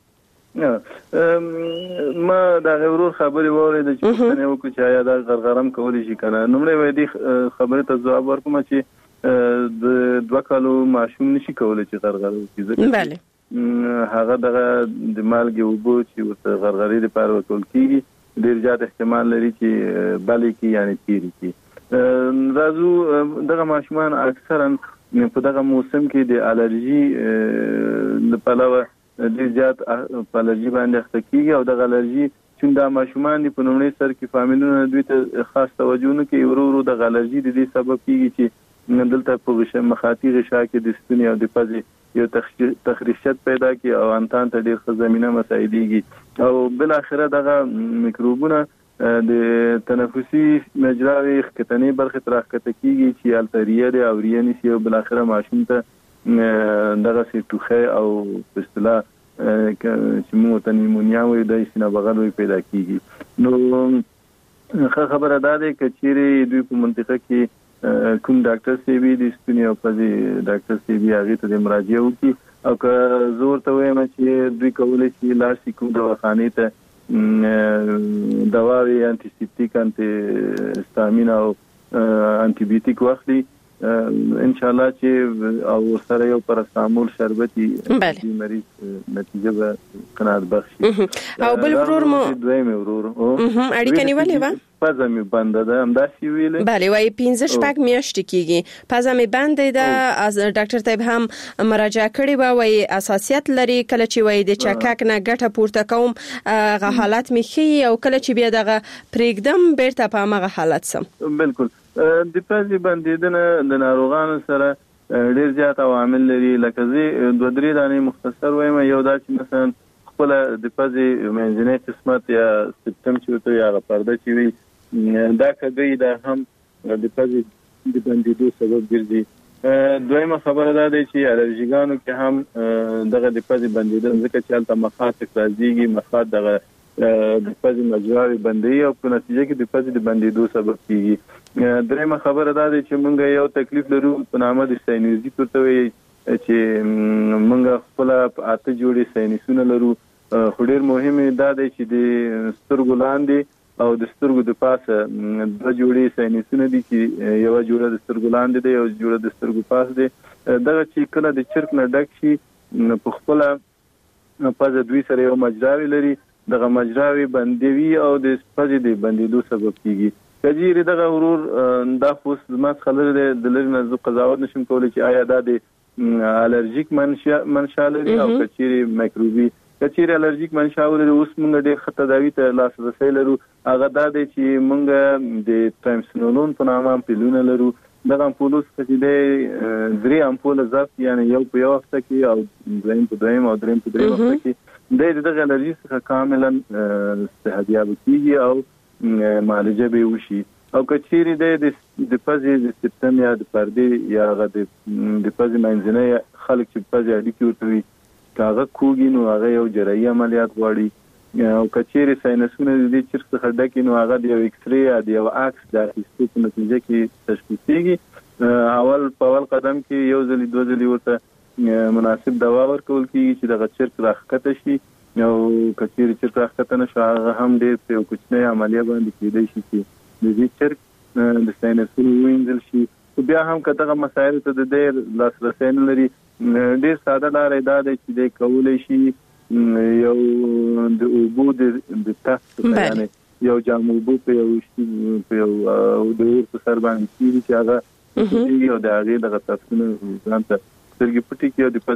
S7: ما دا ورور خبري وره د چې نه وکړي چې آیا دا غرغرم کولی شي کنه. نومړی وای دی خبره ته جواب ورکوم چې د دوه کالو ماشوم نشي کولای چې غرغره وکړي.
S22: بله
S7: هغه دغه د مالګي وبو چې ورته غرغري لپاره ورکول کیږي ډیر زیات احتمال لري چې بالي کې یعنی تیری کې راځو. دغه ماشومان اکثرا په دغه موسم کې د الرجي لپاره ډیر زیات په الرجي باندې اخته کیږي او دغه الرجي چې دا ماشومان په نومړي سر کې فامیلونه دوی ته خاص توجه نه کوي ورو ورو د الرجي د دې سبب کیږي چې دلته په غشه مخاطی غشا کې د ستوني او د پزې یو تخریشت پیدا کی او انتان ته ډیر خزمینه مساعدېږي او بل اخره دغه میکروبونه د تنفسي مجراوي ختنې برخه ترخته کیږي چې التریه او ریانی سی او بل اخره ماشوم ته دغه سی توخه او پستلا چې مو ته نیمونیا وي د سینه بغل وي پیدا کیږي. نو خبره ده چې چیرې دوی په منطقه کې کوم ډاکټر سی بي د ستوني او پزې ډاکټر سی بي هغه ته مراجعه وکړي او که زور ته وایم چې دوی کولای شي لاسي کوم دواخانه ته دواوی انټي سیپټیک انټي هستامین او انټي بیوټیک واخلي ان شاء الله چې او سره یو پاراسټامول شربتي د مریض نتیجه به قناعت بخشي.
S22: او بل ورور مو
S7: دویم ورور او
S22: اړیکه نیولې و
S7: پزه می بنده ده هم داسې ویلې.
S22: بله وای پنځه شپږ میاشتې کېږي پزه می بنده ده. از ډاکټر طيب هم مراجعه کړې و وای اساسیت لري کله چې وای د چکک نه ګټه پورته کوم غ حالت می خي او کله چې بیا دغه پرېګدم بیرته په هغه حالت سم.
S7: بالکل د پزې بندیدنه د ناروغانو سره ډیر زیات عوامل لري لکه زی دوه درې دانې مختصر وایم یو دا چې مثلا خپل د پزې منځنۍ قسمت یا سیستم چې وته یا پرده چې وي دا کدی دا هم د پزې د بندیدو سبب ګرځي. دویمه خبره ده چې الرجیګانو کې هم دغه د پزې بندیدل ځکه چې البته مخاط راځيږي مخاط دغه د پزې مجراوي بندي او په نتیجه کې د پزې د بندیدو سبب کیږي. دریمه خبره ده چې موږ یو تکلیف لرو په نامه د ساینوزي تورته وي چې موږ خپل اته جوړي ساینسونه لرو. خو ډیر مهمه ده چې د سترګو لاندې او د سترګو د پاسه د جوړي ساینسونه دي چې یو جوړه د سترګو لاندې دی او جوړه د سترګو پاس دی. دغه چې کله د چرک نه ډک شي په خپل پزه دوی سره یو مجراوي لري دغه مجراوي بندوي او د پزې د بندیدو سبب کیږي. کجیری دغه ورور دا فوس مس خلل د لری نه قضاوت نشم کولای چې آیا دا د الرجیک منشا منشا لري او کچيري میکروبي کچيري الرجیک منشا ولري اوس موږ ډېر خطر داوی ته لاسرسي لرو هغه دا دی چې موږ د ټرایمسینولون په نامه پیلونه لرو دغه امپولوس چې د درې امپول ضبط یعنی یو په یو هفته کې او دریم په دریم او دریم په دریم هفته کې د دغه الرجي څخه کاملا استهدیاب کیږي او معالجه به وشي او کچيري د د پزې د سیستم یا د پردې یا غو د د پزې منځنۍ خلک چې پزې اړیکې ورتوي کاغه کوګي نو هغه یو جراحي عملیات غواړي او کچيري ساينسونه د دې چرته خډه کې نو هغه د یو ایکس ری یا د یو اکس د هیستو په نتیجه کې تشخیصيږي اول په اول قدم کې یو ځلې دوه ځلې ورته مناسب دوا ورکول کیږي چې د چرته راخته شي او کچيري چرته راخته نشي هغه هم ډېر په کوچنی عملیه باندې کېدای شي چې د دې چرته د ساينسونو وینځل شي بیا هم کته مسایل ته د ډېر لاسرسي نه لري ډېر ساده لارې دا دی چې د کولای شي یو د اوبو د تاسو یعنی یو جام اوبو په یو په یو د ور سر باندې چې هغه یو د هغه د تاسو نه ځانته سرګي پټي کې د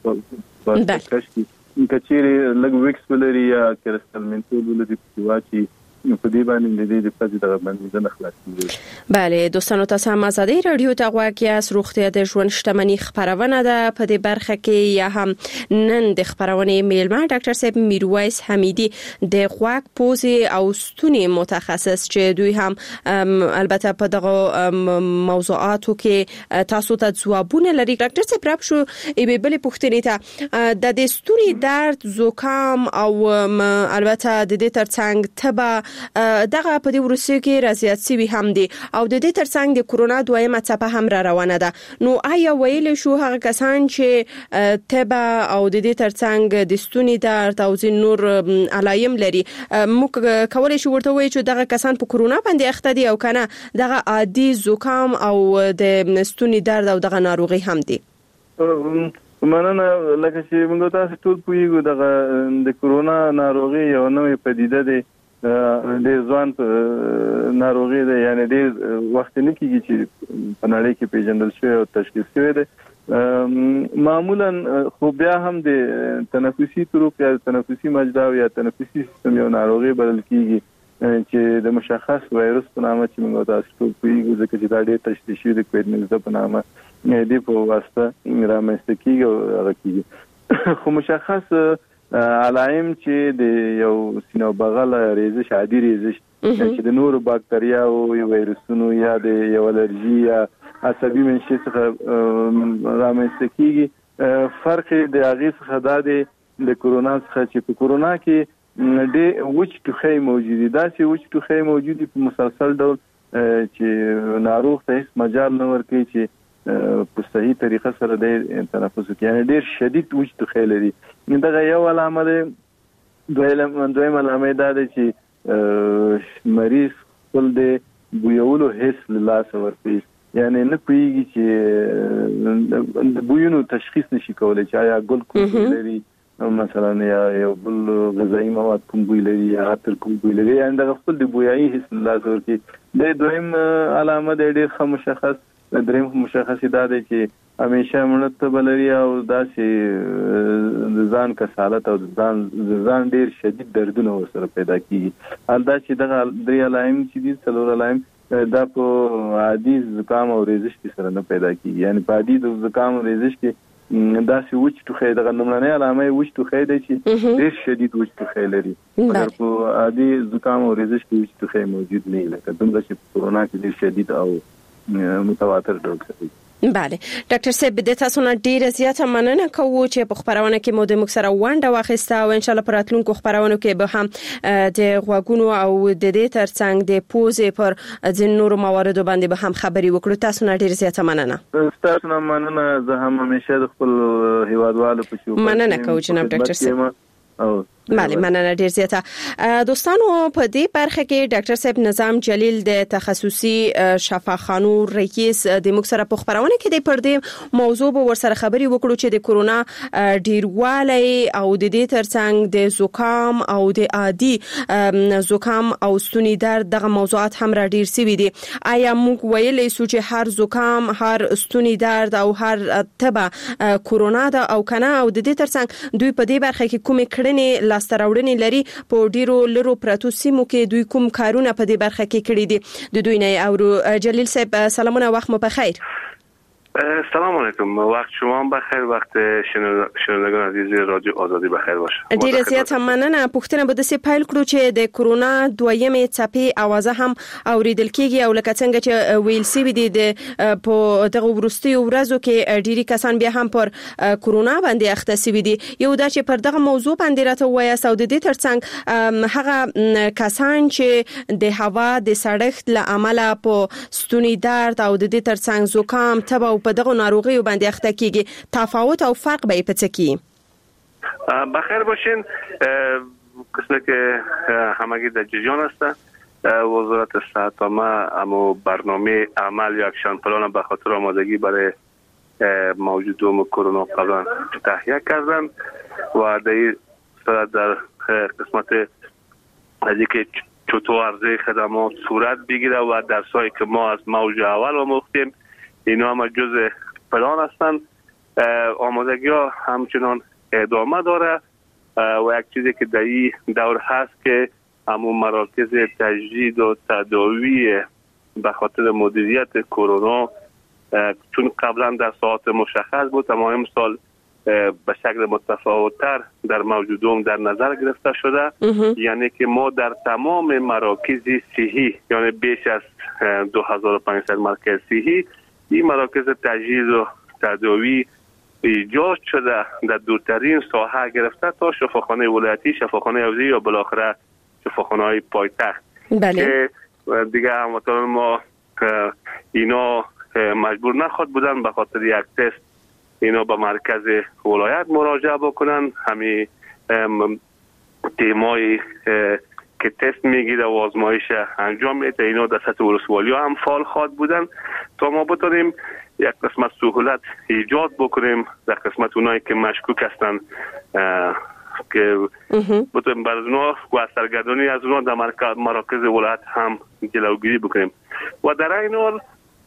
S7: پدل په کاشتي کچيري لګ ویکس ولري یا کرستل منټول ولري په واچي په دې باندې د دې د پدې د باندې نه خلاصيږي.
S22: بله دوستانو تاسو هم آزادي رادیو ته غواړئ چې روغتیا د ژوند شتمنۍ خبرونه ده په دې برخه کې یا هم نن د خبرونه میلمه ډاکټر صاحب میرویس حمیدي د غواک پوزي او ستوني متخصص چې دوی هم البته په دغه موضوعاتو کې تاسو ته ځوابونه لري. ډاکټر صاحب راپ شو ای بل پوښتنې ته د دې ستوني درد زکام او البته د دې ترڅنګ تبه دغه په دې ورسې کې رضایت سوي هم دي او د دې ترڅنګ د کورونا دویمه څپه هم را روانه ده. نو آیا ویل شو هغه کسان چې تبه او د دې ترڅنګ د ستوني درد او ځین نور علایم لري موږ کولای شو ورته وایو چې دغه کسان په کورونا باندې اخته دي او کنه دغه عادي زکام او د ستوني درد او دغه ناروغي هم دي؟
S7: مننه لکه چې موږ تاسو ټول پوهیږو دغه د کورونا ناروغي یو نوې پدیده ده د ځوان ناروغي ده یعنی د وخت نه کیږي چې په نړۍ کې پیژندل شوی او تشخیص شوی ده معمولا خو بیا هم د تنفسي طرق یا تنفسي مجرا یا تنفسي سیستم یو ناروغي بلل کیږي چې د مشخص وایرس په نامه چې موږ تاسو ټول پوهیږو ځکه چې دا ډېر تشخیص شوی د کووډ نولس په نامه د په واسطه رامنځته کیږي او هغه کیږي خو مشخص علائم چې د یو سینو بغل ریزش عادي ریزش چې د نورو باکتریا او وایرسونو یا د یو الرجی یا عصبي منشي څخه رامنځته کیږي فرق د هغه څخه د د کورونا څخه چې په کورونا کې د وچ ټوخی موجودي دا چې وچ ټوخی موجودي په مسلسل ډول چې ناروغ ته هیڅ مجال نه ورکوي چې په صحیح طریقه سره د تنفس کوي یعنی ډیر شدید وچ ټوخی لري. دغه یو علامه ده. دویم دویم علامه ده چې مریض خپل د بویولو حس لاس ورپی یعنی نه پیږي چې د بویونو تشخیص نشي کولای چې آیا ګل کوم لري مثلا یا یو بل غذایی مواد کوم بوی لري یا عطر کوم بوی لري یعنی د خپل د بویایي حس لاس ورپی. د دویم علامه ده ډیر ښه مشخص دریم مشخصي دا دی چې همیشه مړه بلري او داسې ځان کسالت او ځان ځان ډیر شدید دردونه ورسره پیدا کیږي. الدا چې دغه درې علائم چې دي څلور علائم دا په عادي زکام او ریزش کې سره نه پیدا کیږي یعنی په عادي زکام او ریزش کې داسې وچ ټوخی دغه نمونه علامه وچ ټوخی دی چې ډیر شدید وچ ټوخی لري مګر په عادي زکام او ریزش کې وچ ټوخی موجود نه لکه دومره چې په کورونا کې ډیر شدید او متواتر ډول کوي.
S22: بله ډاکټر صاحب د تاسو نه ډیره زیاته مننه کوو چې په خبرونه کې مو د مکسره وانډه واخیسته او ان شاء الله پراتلونکو خبرونه کې به هم د غوګونو او د دې ترڅنګ د پوزې پر ځین نور مواردو باندې به هم خبري وکړو. تاسو نه ډیره زیاته مننه.
S7: تاسو نه مننه. زه هم همیشه د خپل هیوادوالو په شو
S22: مننه کوم جناب ډاکټر صاحب. او بله مننه ډیر زیاته. دوستانو په دې برخه کې ډاکټر صاحب نظام جلیل د تخصصي شفاخانو رئیس د مکسره په خبرونه کې د پردې موضوع به ورسره خبري وکړو چې د کورونا ډیروالی او د دې ترڅنګ د زکام او د عادي زکام او ستوني درد دغه موضوعات هم را ډیر سوي دي. آیا موږ ویلې سو چې هر زکام هر ستوني درد او هر تبه کورونا ده او کنه او د دې ترڅنګ دوی په دې برخه کې کومې کړنې لاسته راوړنې لري په ډیرو لرو پراتو سیمو کې دوی کوم کارونه په دې برخه کې کړي دي د دوی نه او جلیل صاحب سلامونه وخت مو بخیر.
S4: سلام علیکم، وقت شما هم بخیر، وقت شنوندگان عزیز رادیو آزادی بخیر باشه.
S22: ډیر زیات مننه. پوښتنه به د سي پایل کړو چې د کورونا دویمې څپې اوازه هم اوریدل کیږي او لکه څنګه چې ویل سی وي د په دغه ورستي ورځو کې ډیری کسان بیا هم پر کورونا باندې اخته سوي دي. یو دا چې پر دغه موضوع باندې راته وایي او د دې ترڅنګ هغه کسان چې د هوا د سړښت له امله په ستوني درد او د دې ترڅنګ زکام تبه په دغه ناروغي باندې اخته کیږي، تفاوت او فرق به په څه کې؟
S4: بخیر باشین. قسمه که همگی در جریان است، وزارت صحت عامه اما برنامه عمل یا اکشن پلان به خاطر آمادگی برای موجود دوم کرونا قبلا تهیه کردن و در این صورت در قسمت از اینکه چطور عرضه خدمات صورت بگیره و درسایی که ما از موج اول آموختیم اینا هم جز پلان هستند. آمادگی ها همچنان ادامه داره و یک چیزی که در این دور هست که همون مراکز تجدید و تداوی به خاطر مدیریت کرونا چون قبلا در ساعت مشخص بود اما امسال به شکل متفاوت‌تر در موجودوم در نظر گرفته شده. یعنی که ما در تمام مراکز صحی یعنی بیش از دو هزار و پانصد مرکز صحی این مراکز تجهیز و تداوی ایجاد شده در دورترین ساحه گرفته تا شفاخانه ولایتی، شفاخانه حوزه‌ای یا بالاخره شفاخانه‌های پایتخت.
S22: بله.
S4: دیگه هموطنان ما اینا مجبور نخواد بودن به خاطر یک تست اینا به مرکز ولایت مراجعه بکنن. همین تیمای که تست میگیره و آزمایش انجام میده اینا در سطح ولسوالی ها هم فعال خواهد بودن تا ما بتونیم یک قسمت سهولت ایجاد بکنیم در قسمت اونایی که مشکوک هستن که بتونیم بر اونا و سرگردانی از اونا در مراکز ولایت هم جلوگیری بکنیم. و در این حال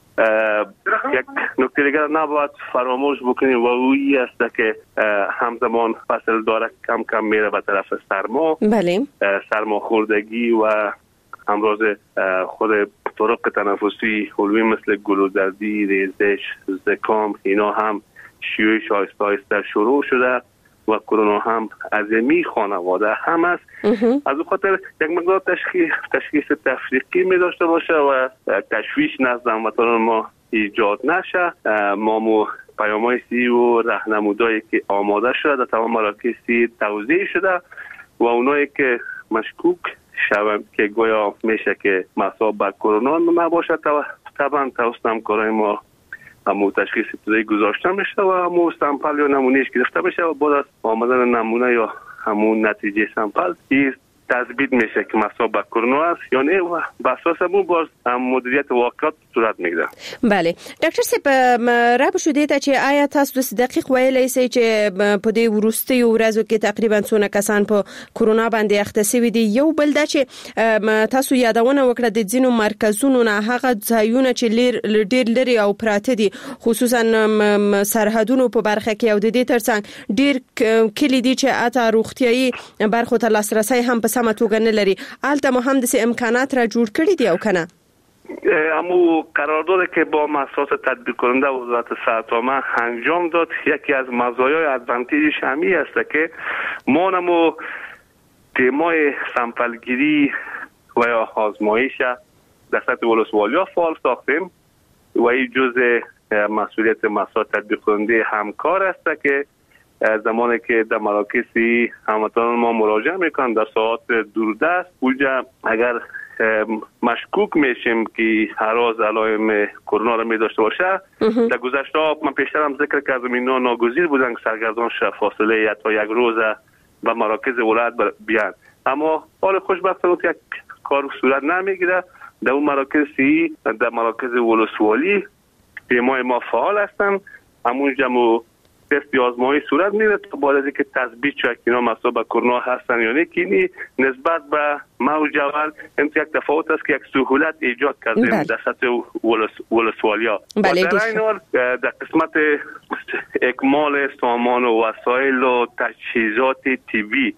S4: یک نکته دیگر نباید فراموش بکنیم و اویی است که همزمان فصل داره کم کم میره به طرف سرما.
S22: بله.
S4: سرما خوردگی و امراض خود طرق تنفسی علوی مثل گلودردی، ریزش، زکام اینا هم شیوعش آهسته آهسته شروع شده و کرونا هم از می خانواده هم است. از اون خاطر یک مقدار تشخیص تشخیص تفریقی می داشته باشه و تشویش نزد هموطنان ما ایجاد نشه. ما مو پیام‌های سی و راهنمودایی که آماده شده در تمام مراکز سی توزیع شده و اونایی که مشکوک شوند که گویا میشه که مصاب به کرونا نباشه طبعا توسط همکارای ما همون تشخیص ابتدایی گذاشته میشه و همون سامپل یا نمونهش گرفته میشه و بعد از آمدن نمونه یا همون نتیجه سامپل این تثبیت میشه که مصاب به کرونا است یا نه و بر اساس همون باز مدیریت واقعات صورت میگیره.
S22: بله ډاکټر صاحب را به شو دې ته چې آیا تاسو د دقیق ویلې سي چې په دې ورستي ورځو کې تقریبا څونه کسان په کرونا باندې اخته شوي دي. یو بل دا چې تاسو یادونه وکړه د ځینو مرکزونو نه هغه ځایونه چې ډېر لري او پراته دي خصوصا سرحدونو په برخه کې او د دې ترڅنګ ډېر کلی دي چې اته روغتيایي برخو ته لاسرسي هم په سمه توګه نه لري. البته مو هم د امکانات را جوړ کړی دی او کنه
S4: امو قراردادی که با مؤسسات تدبیر کننده وزارت صحت عامه انجام داد یکی از مزایای ادوانتیجش همی است که ما نمو تیمای سامپلگیری و یا آزمایش در سطح ولسوالی‌ها فعال ساختیم و این جزء مسئولیت مؤسسات تدبیر کننده همکار است که زمانی که در مراکزی هموطنان ما مراجعه میکنن در ساعات دوردست اونجا اگر مشکوک میشیم که هراز علائم کرونا را می داشته باشه در گذشته من پیشتر هم ذکر کردم اینا ناگزیر بودن که سرگردان شه فاصله تا یک روز به مراکز ولایت بیان اما حال خوشبختانه یک کار صورت نمیگیره. در اون مراکز سی در مراکز ولسوالی تیمای ما فعال هستن همونجا مو تست آزمایی صورت میره تا بعد از اینکه تثبیت شد که اینا مصاب به کرونا هستن یا نه که نسبت به موج اول این یک تفاوت است که یک سهولت ایجاد کردیم بله. در سطح ولسوالیا
S22: بله
S4: و در این حال در قسمت اکمال سامان و وسایل و تجهیزات طبی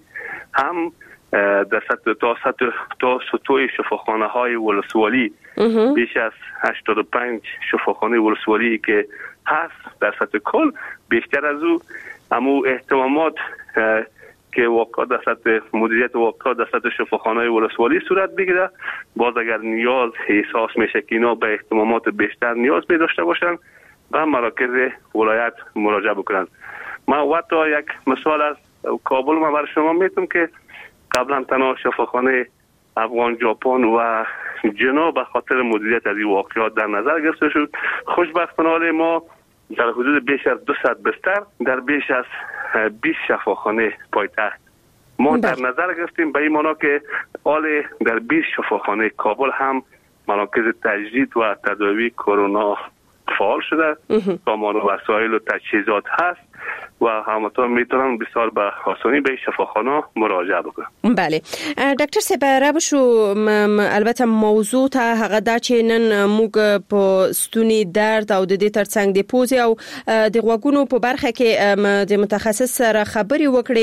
S4: هم در سطح تا سطح تا سطوح شفاخانه های ولسوالی بیش از هشتاد و پنج شفاخانه ولسوالی که هست در سطح کل، بیشتر از او همو اهتمامات که واقعا در سطح مدیریت واقعا در سطح شفاخانه ولسوالی صورت بگیره. باز اگر نیاز احساس میشه که اینا به اهتمامات بیشتر نیاز می داشته باشن و مراکز ولایت مراجعه بکنن. من وقتا یک مثال از کابل ما برای شما میتونم که قبلا تنها شفاخانه افغان ژاپن و جنا به خاطر مدیریت از این واقعات در نظر گرفته شد. خوشبختانه ما در حدود بیش از دویست بستر در بیش از بیست شفاخانه پایتخت ما در نظر گرفتیم، به این معنا که حال در بیست شفاخانه کابل هم مراکز تجدید و تداوی کرونا فعال شده، سامان و وسایل و تجهیزات هست و همانطور میتونن بسیار به آسانی به شفاخانه مراجعه بکنن.
S22: بله ډاکټر صاحب رابشو البته موضوع ته هغه دا چې نن موږ په ستوني درد او د دې ترڅنګ د پوزې او د غوږونو په برخه کې د متخصص سره خبري وکړي.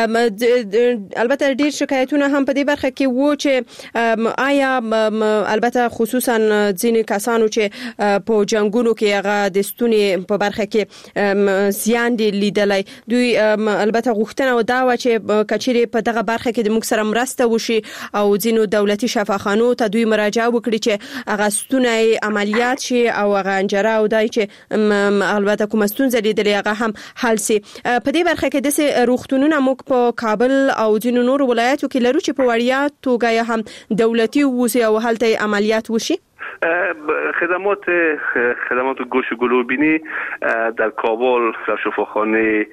S22: البته ډیر شکایتونه هم په دې برخه کې وو چې آیا البته خصوصا ځینې کسانو چې په جنگونو کې هغه د ستوني په برخه کې زیان دي لیدلای، دوی البته غوښتنه ودا و چې کچېری په دغه برخه کې د موږ سره مرسته وشي او ځینو دولتي شفاخانو ته دوی مراجعه وکړي چې هغه ستونی عملیات شي او هغه انجره او دای چې البته کوم ستونزه لیدلې هغه هم حل شي. په دې برخه کې د روغتونونو موږ په کابل او ځینو نور ولایتو کې لرو چې په وړیا توګه هم دولتي ووسی او هلته عملیات وشي.
S4: خدمات خدمات گوش گلوبینی در کابل در شفاخانه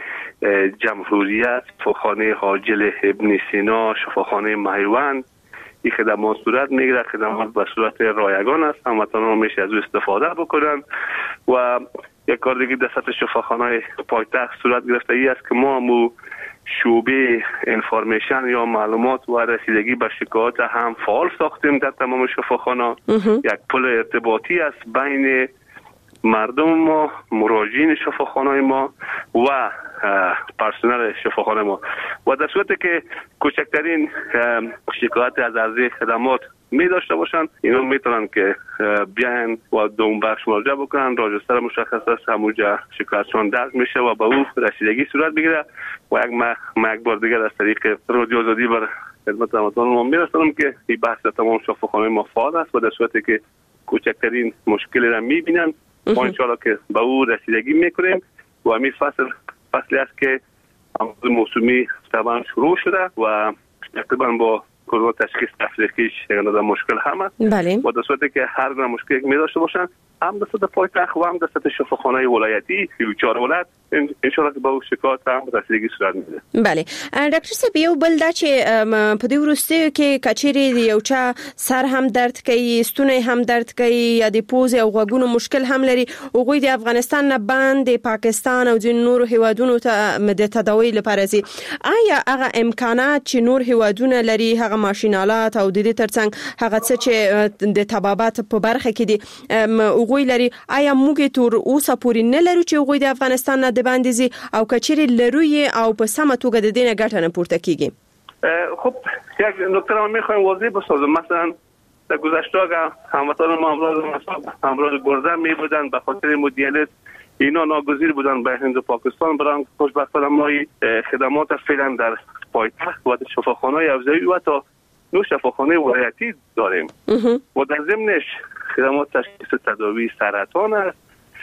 S4: جمهوریت، شفاخانه حاجل ابن سینا، شفاخانه مهیوند این خدمات صورت میگیره. خدمات به صورت رایگان است، هموطنان میشه از او استفاده بکنن. و یک کار دیگه در سطح شفاخانه پایتخت صورت گرفته ای است که ما همو شعبه انفارمیشن یا معلومات و رسیدگی به شکایات هم فعال ساختیم در تمام شفاخانه. یک پل ارتباطی است بین مردم ما، مراجعین شفاخانه ما و پرسنل شفاخانه ما و در صورتی که کوچکترین شکایت از عرضه خدمات می داشته باشند اینا میتونن که بیان و دوم بخش مراجعه بکنن. راجستر مشخص است، همونجا شکایتشون درج میشه و به او رسیدگی صورت بگیره. و یک ما یک بار دیگر از طریق رادیو آزادی بر خدمت هموطنان ما میرسونم که این بحث تمام شفاخانه ما فعال است و در صورتی که کوچکترین مشکلی را میبینن ما انشاءالله که به او رسیدگی میکنیم. و همین فصل فصلی است که موسمی طبعا شروع شده و تقریبا با کرونا تشخیص تفریقیش یعنی مشکل هم است.
S22: بله.
S4: و در صورتی که هر گونه مشکلی می داشته باشن هم در سطح پایتخت و هم در سطح شفاخانه ولایتی چهار ولایت ان شاء الله که با شکایت هم رسیدگی صورت میده.
S22: بله ډاکټر صاحب یو بل دا چې په دې ورسته کې کچېری یو چا سر هم درد کوي، ستونی هم درد کوي یا د پوزې او غوږونو مشکل هم لري، هغه د افغانستان نه باندې پاکستان او ځینو نورو هیوادونو ته د تداوی لپاره ځي. آیا هغه امکانات چې نور هیوادونه لري، هغه ماشینالات او د دې ترڅنګ هغه څه چې د طبابت په برخه کې دي غوی لري، آیا موږ تور اوسه پورې نه لرو چې غوی د افغانستان نه د باندې زی او کچېری لروي او په سمه توګه د دینه ګټه نه پورته کیږي؟
S4: خب یک نکته رو میخوایم واضح بسازم. مثلا در گذشته هموطنان ما امراض امراض گرده می بودن به خاطر مدیریت اینا ناگزیر بودن به هند و پاکستان برن. خوشبختانه ما خدمات فعلا در پایتخت و شفاخانه افزایی و تا نو شفاخانه ولایتی داریم و در ضمنش خدمات تشخیص تداوی سرطان است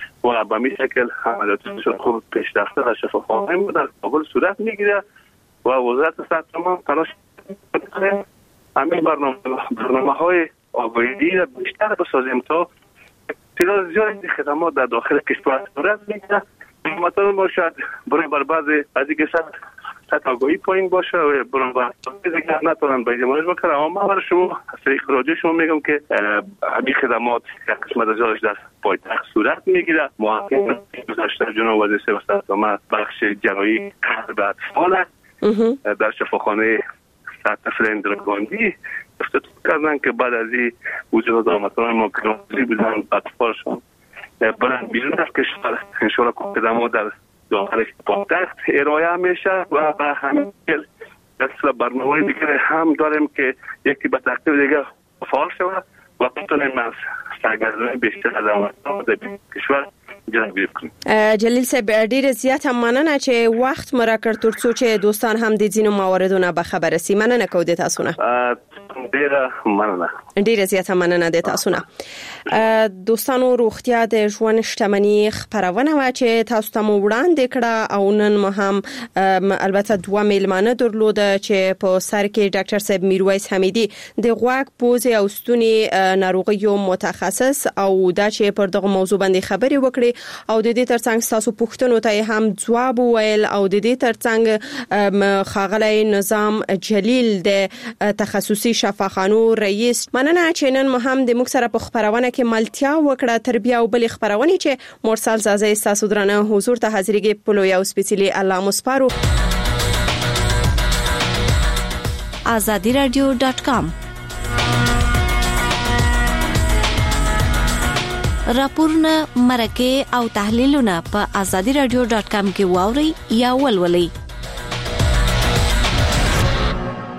S4: و به می شکل عملیاتشون خوب پیشرفته در شفاخانه ما در کابل صورت میگیره و وزارت صحت ما تلاش میکنه همین برنامه برنامه های آگاهی را بیشتر بسازیم تا تعداد زیادی خدمات در داخل کشور صورت میگیره. مثلا ما شاید برای بر بعضی از اینکه سطح آگاهی پایین باشه و برای بر دیگر نتونن به جمعش بکنن. اما من برای شما از طریق رادیو شما میگم که همین خدمات یک قسمت از جایش در پایتخت صورت میگیره. محقق گذشته جناب وزیر صحت و بخش جراحی قلب اطفال در شفاخانه سطح فرندرگاندی افتاد کردن که بعد از این وجود آمدن ما که بودن اطفالشون برن بیرون از کشور انشاءالله که خدمات در داخل پایتخت ارائه میشه و به همین اصلا برنامه دیگه هم داریم که یکی به ترتیب دیگه فعال شود و بتونیم از سرگرمی بیشتر از افغانستان کشور جلوگیری کنیم.
S22: جلیل صاحب ډیر زیات مننه چې وخت مرا کړ ترڅو چې دوستان هم د ځینو مواردونو به خبر سي. مننه کوم د تاسو نه.
S4: ډیر مننه.
S22: ډیر زیات مننه د تاسو نه. دوستانو روغتیا د ژوند شتمنۍ خبرونه و چې تاسو ته وړاندې کړه او نن مو هم البته دوه میلمانه درلوده چې په سر کې ډاکټر صاحب میرویس حمیدي د غوږ پوزې او ستوني ناروغیو متخصص او دا چې پر دغه موضوع باندې خبرې وکړي او د دې ترڅنګ تاسو پوښتنو ته هم جواب ویل او د دې ترڅنګ خاغلی نظام جلیل د تخصصي شفاخانو رئیس مننه چې نن مو هم د موږ سره په خبرونه کې ملتیا وکړه. تربیه او بل خبرونه چې مرسل زازي تاسو درنه حضور ته حاضرېږي په لوی او سپیشلی الله مسپارو.
S8: azadi radio dot com راپورونه مرکه او تحلیلونه په azadi radio dot com کې واوري یا ولولئ.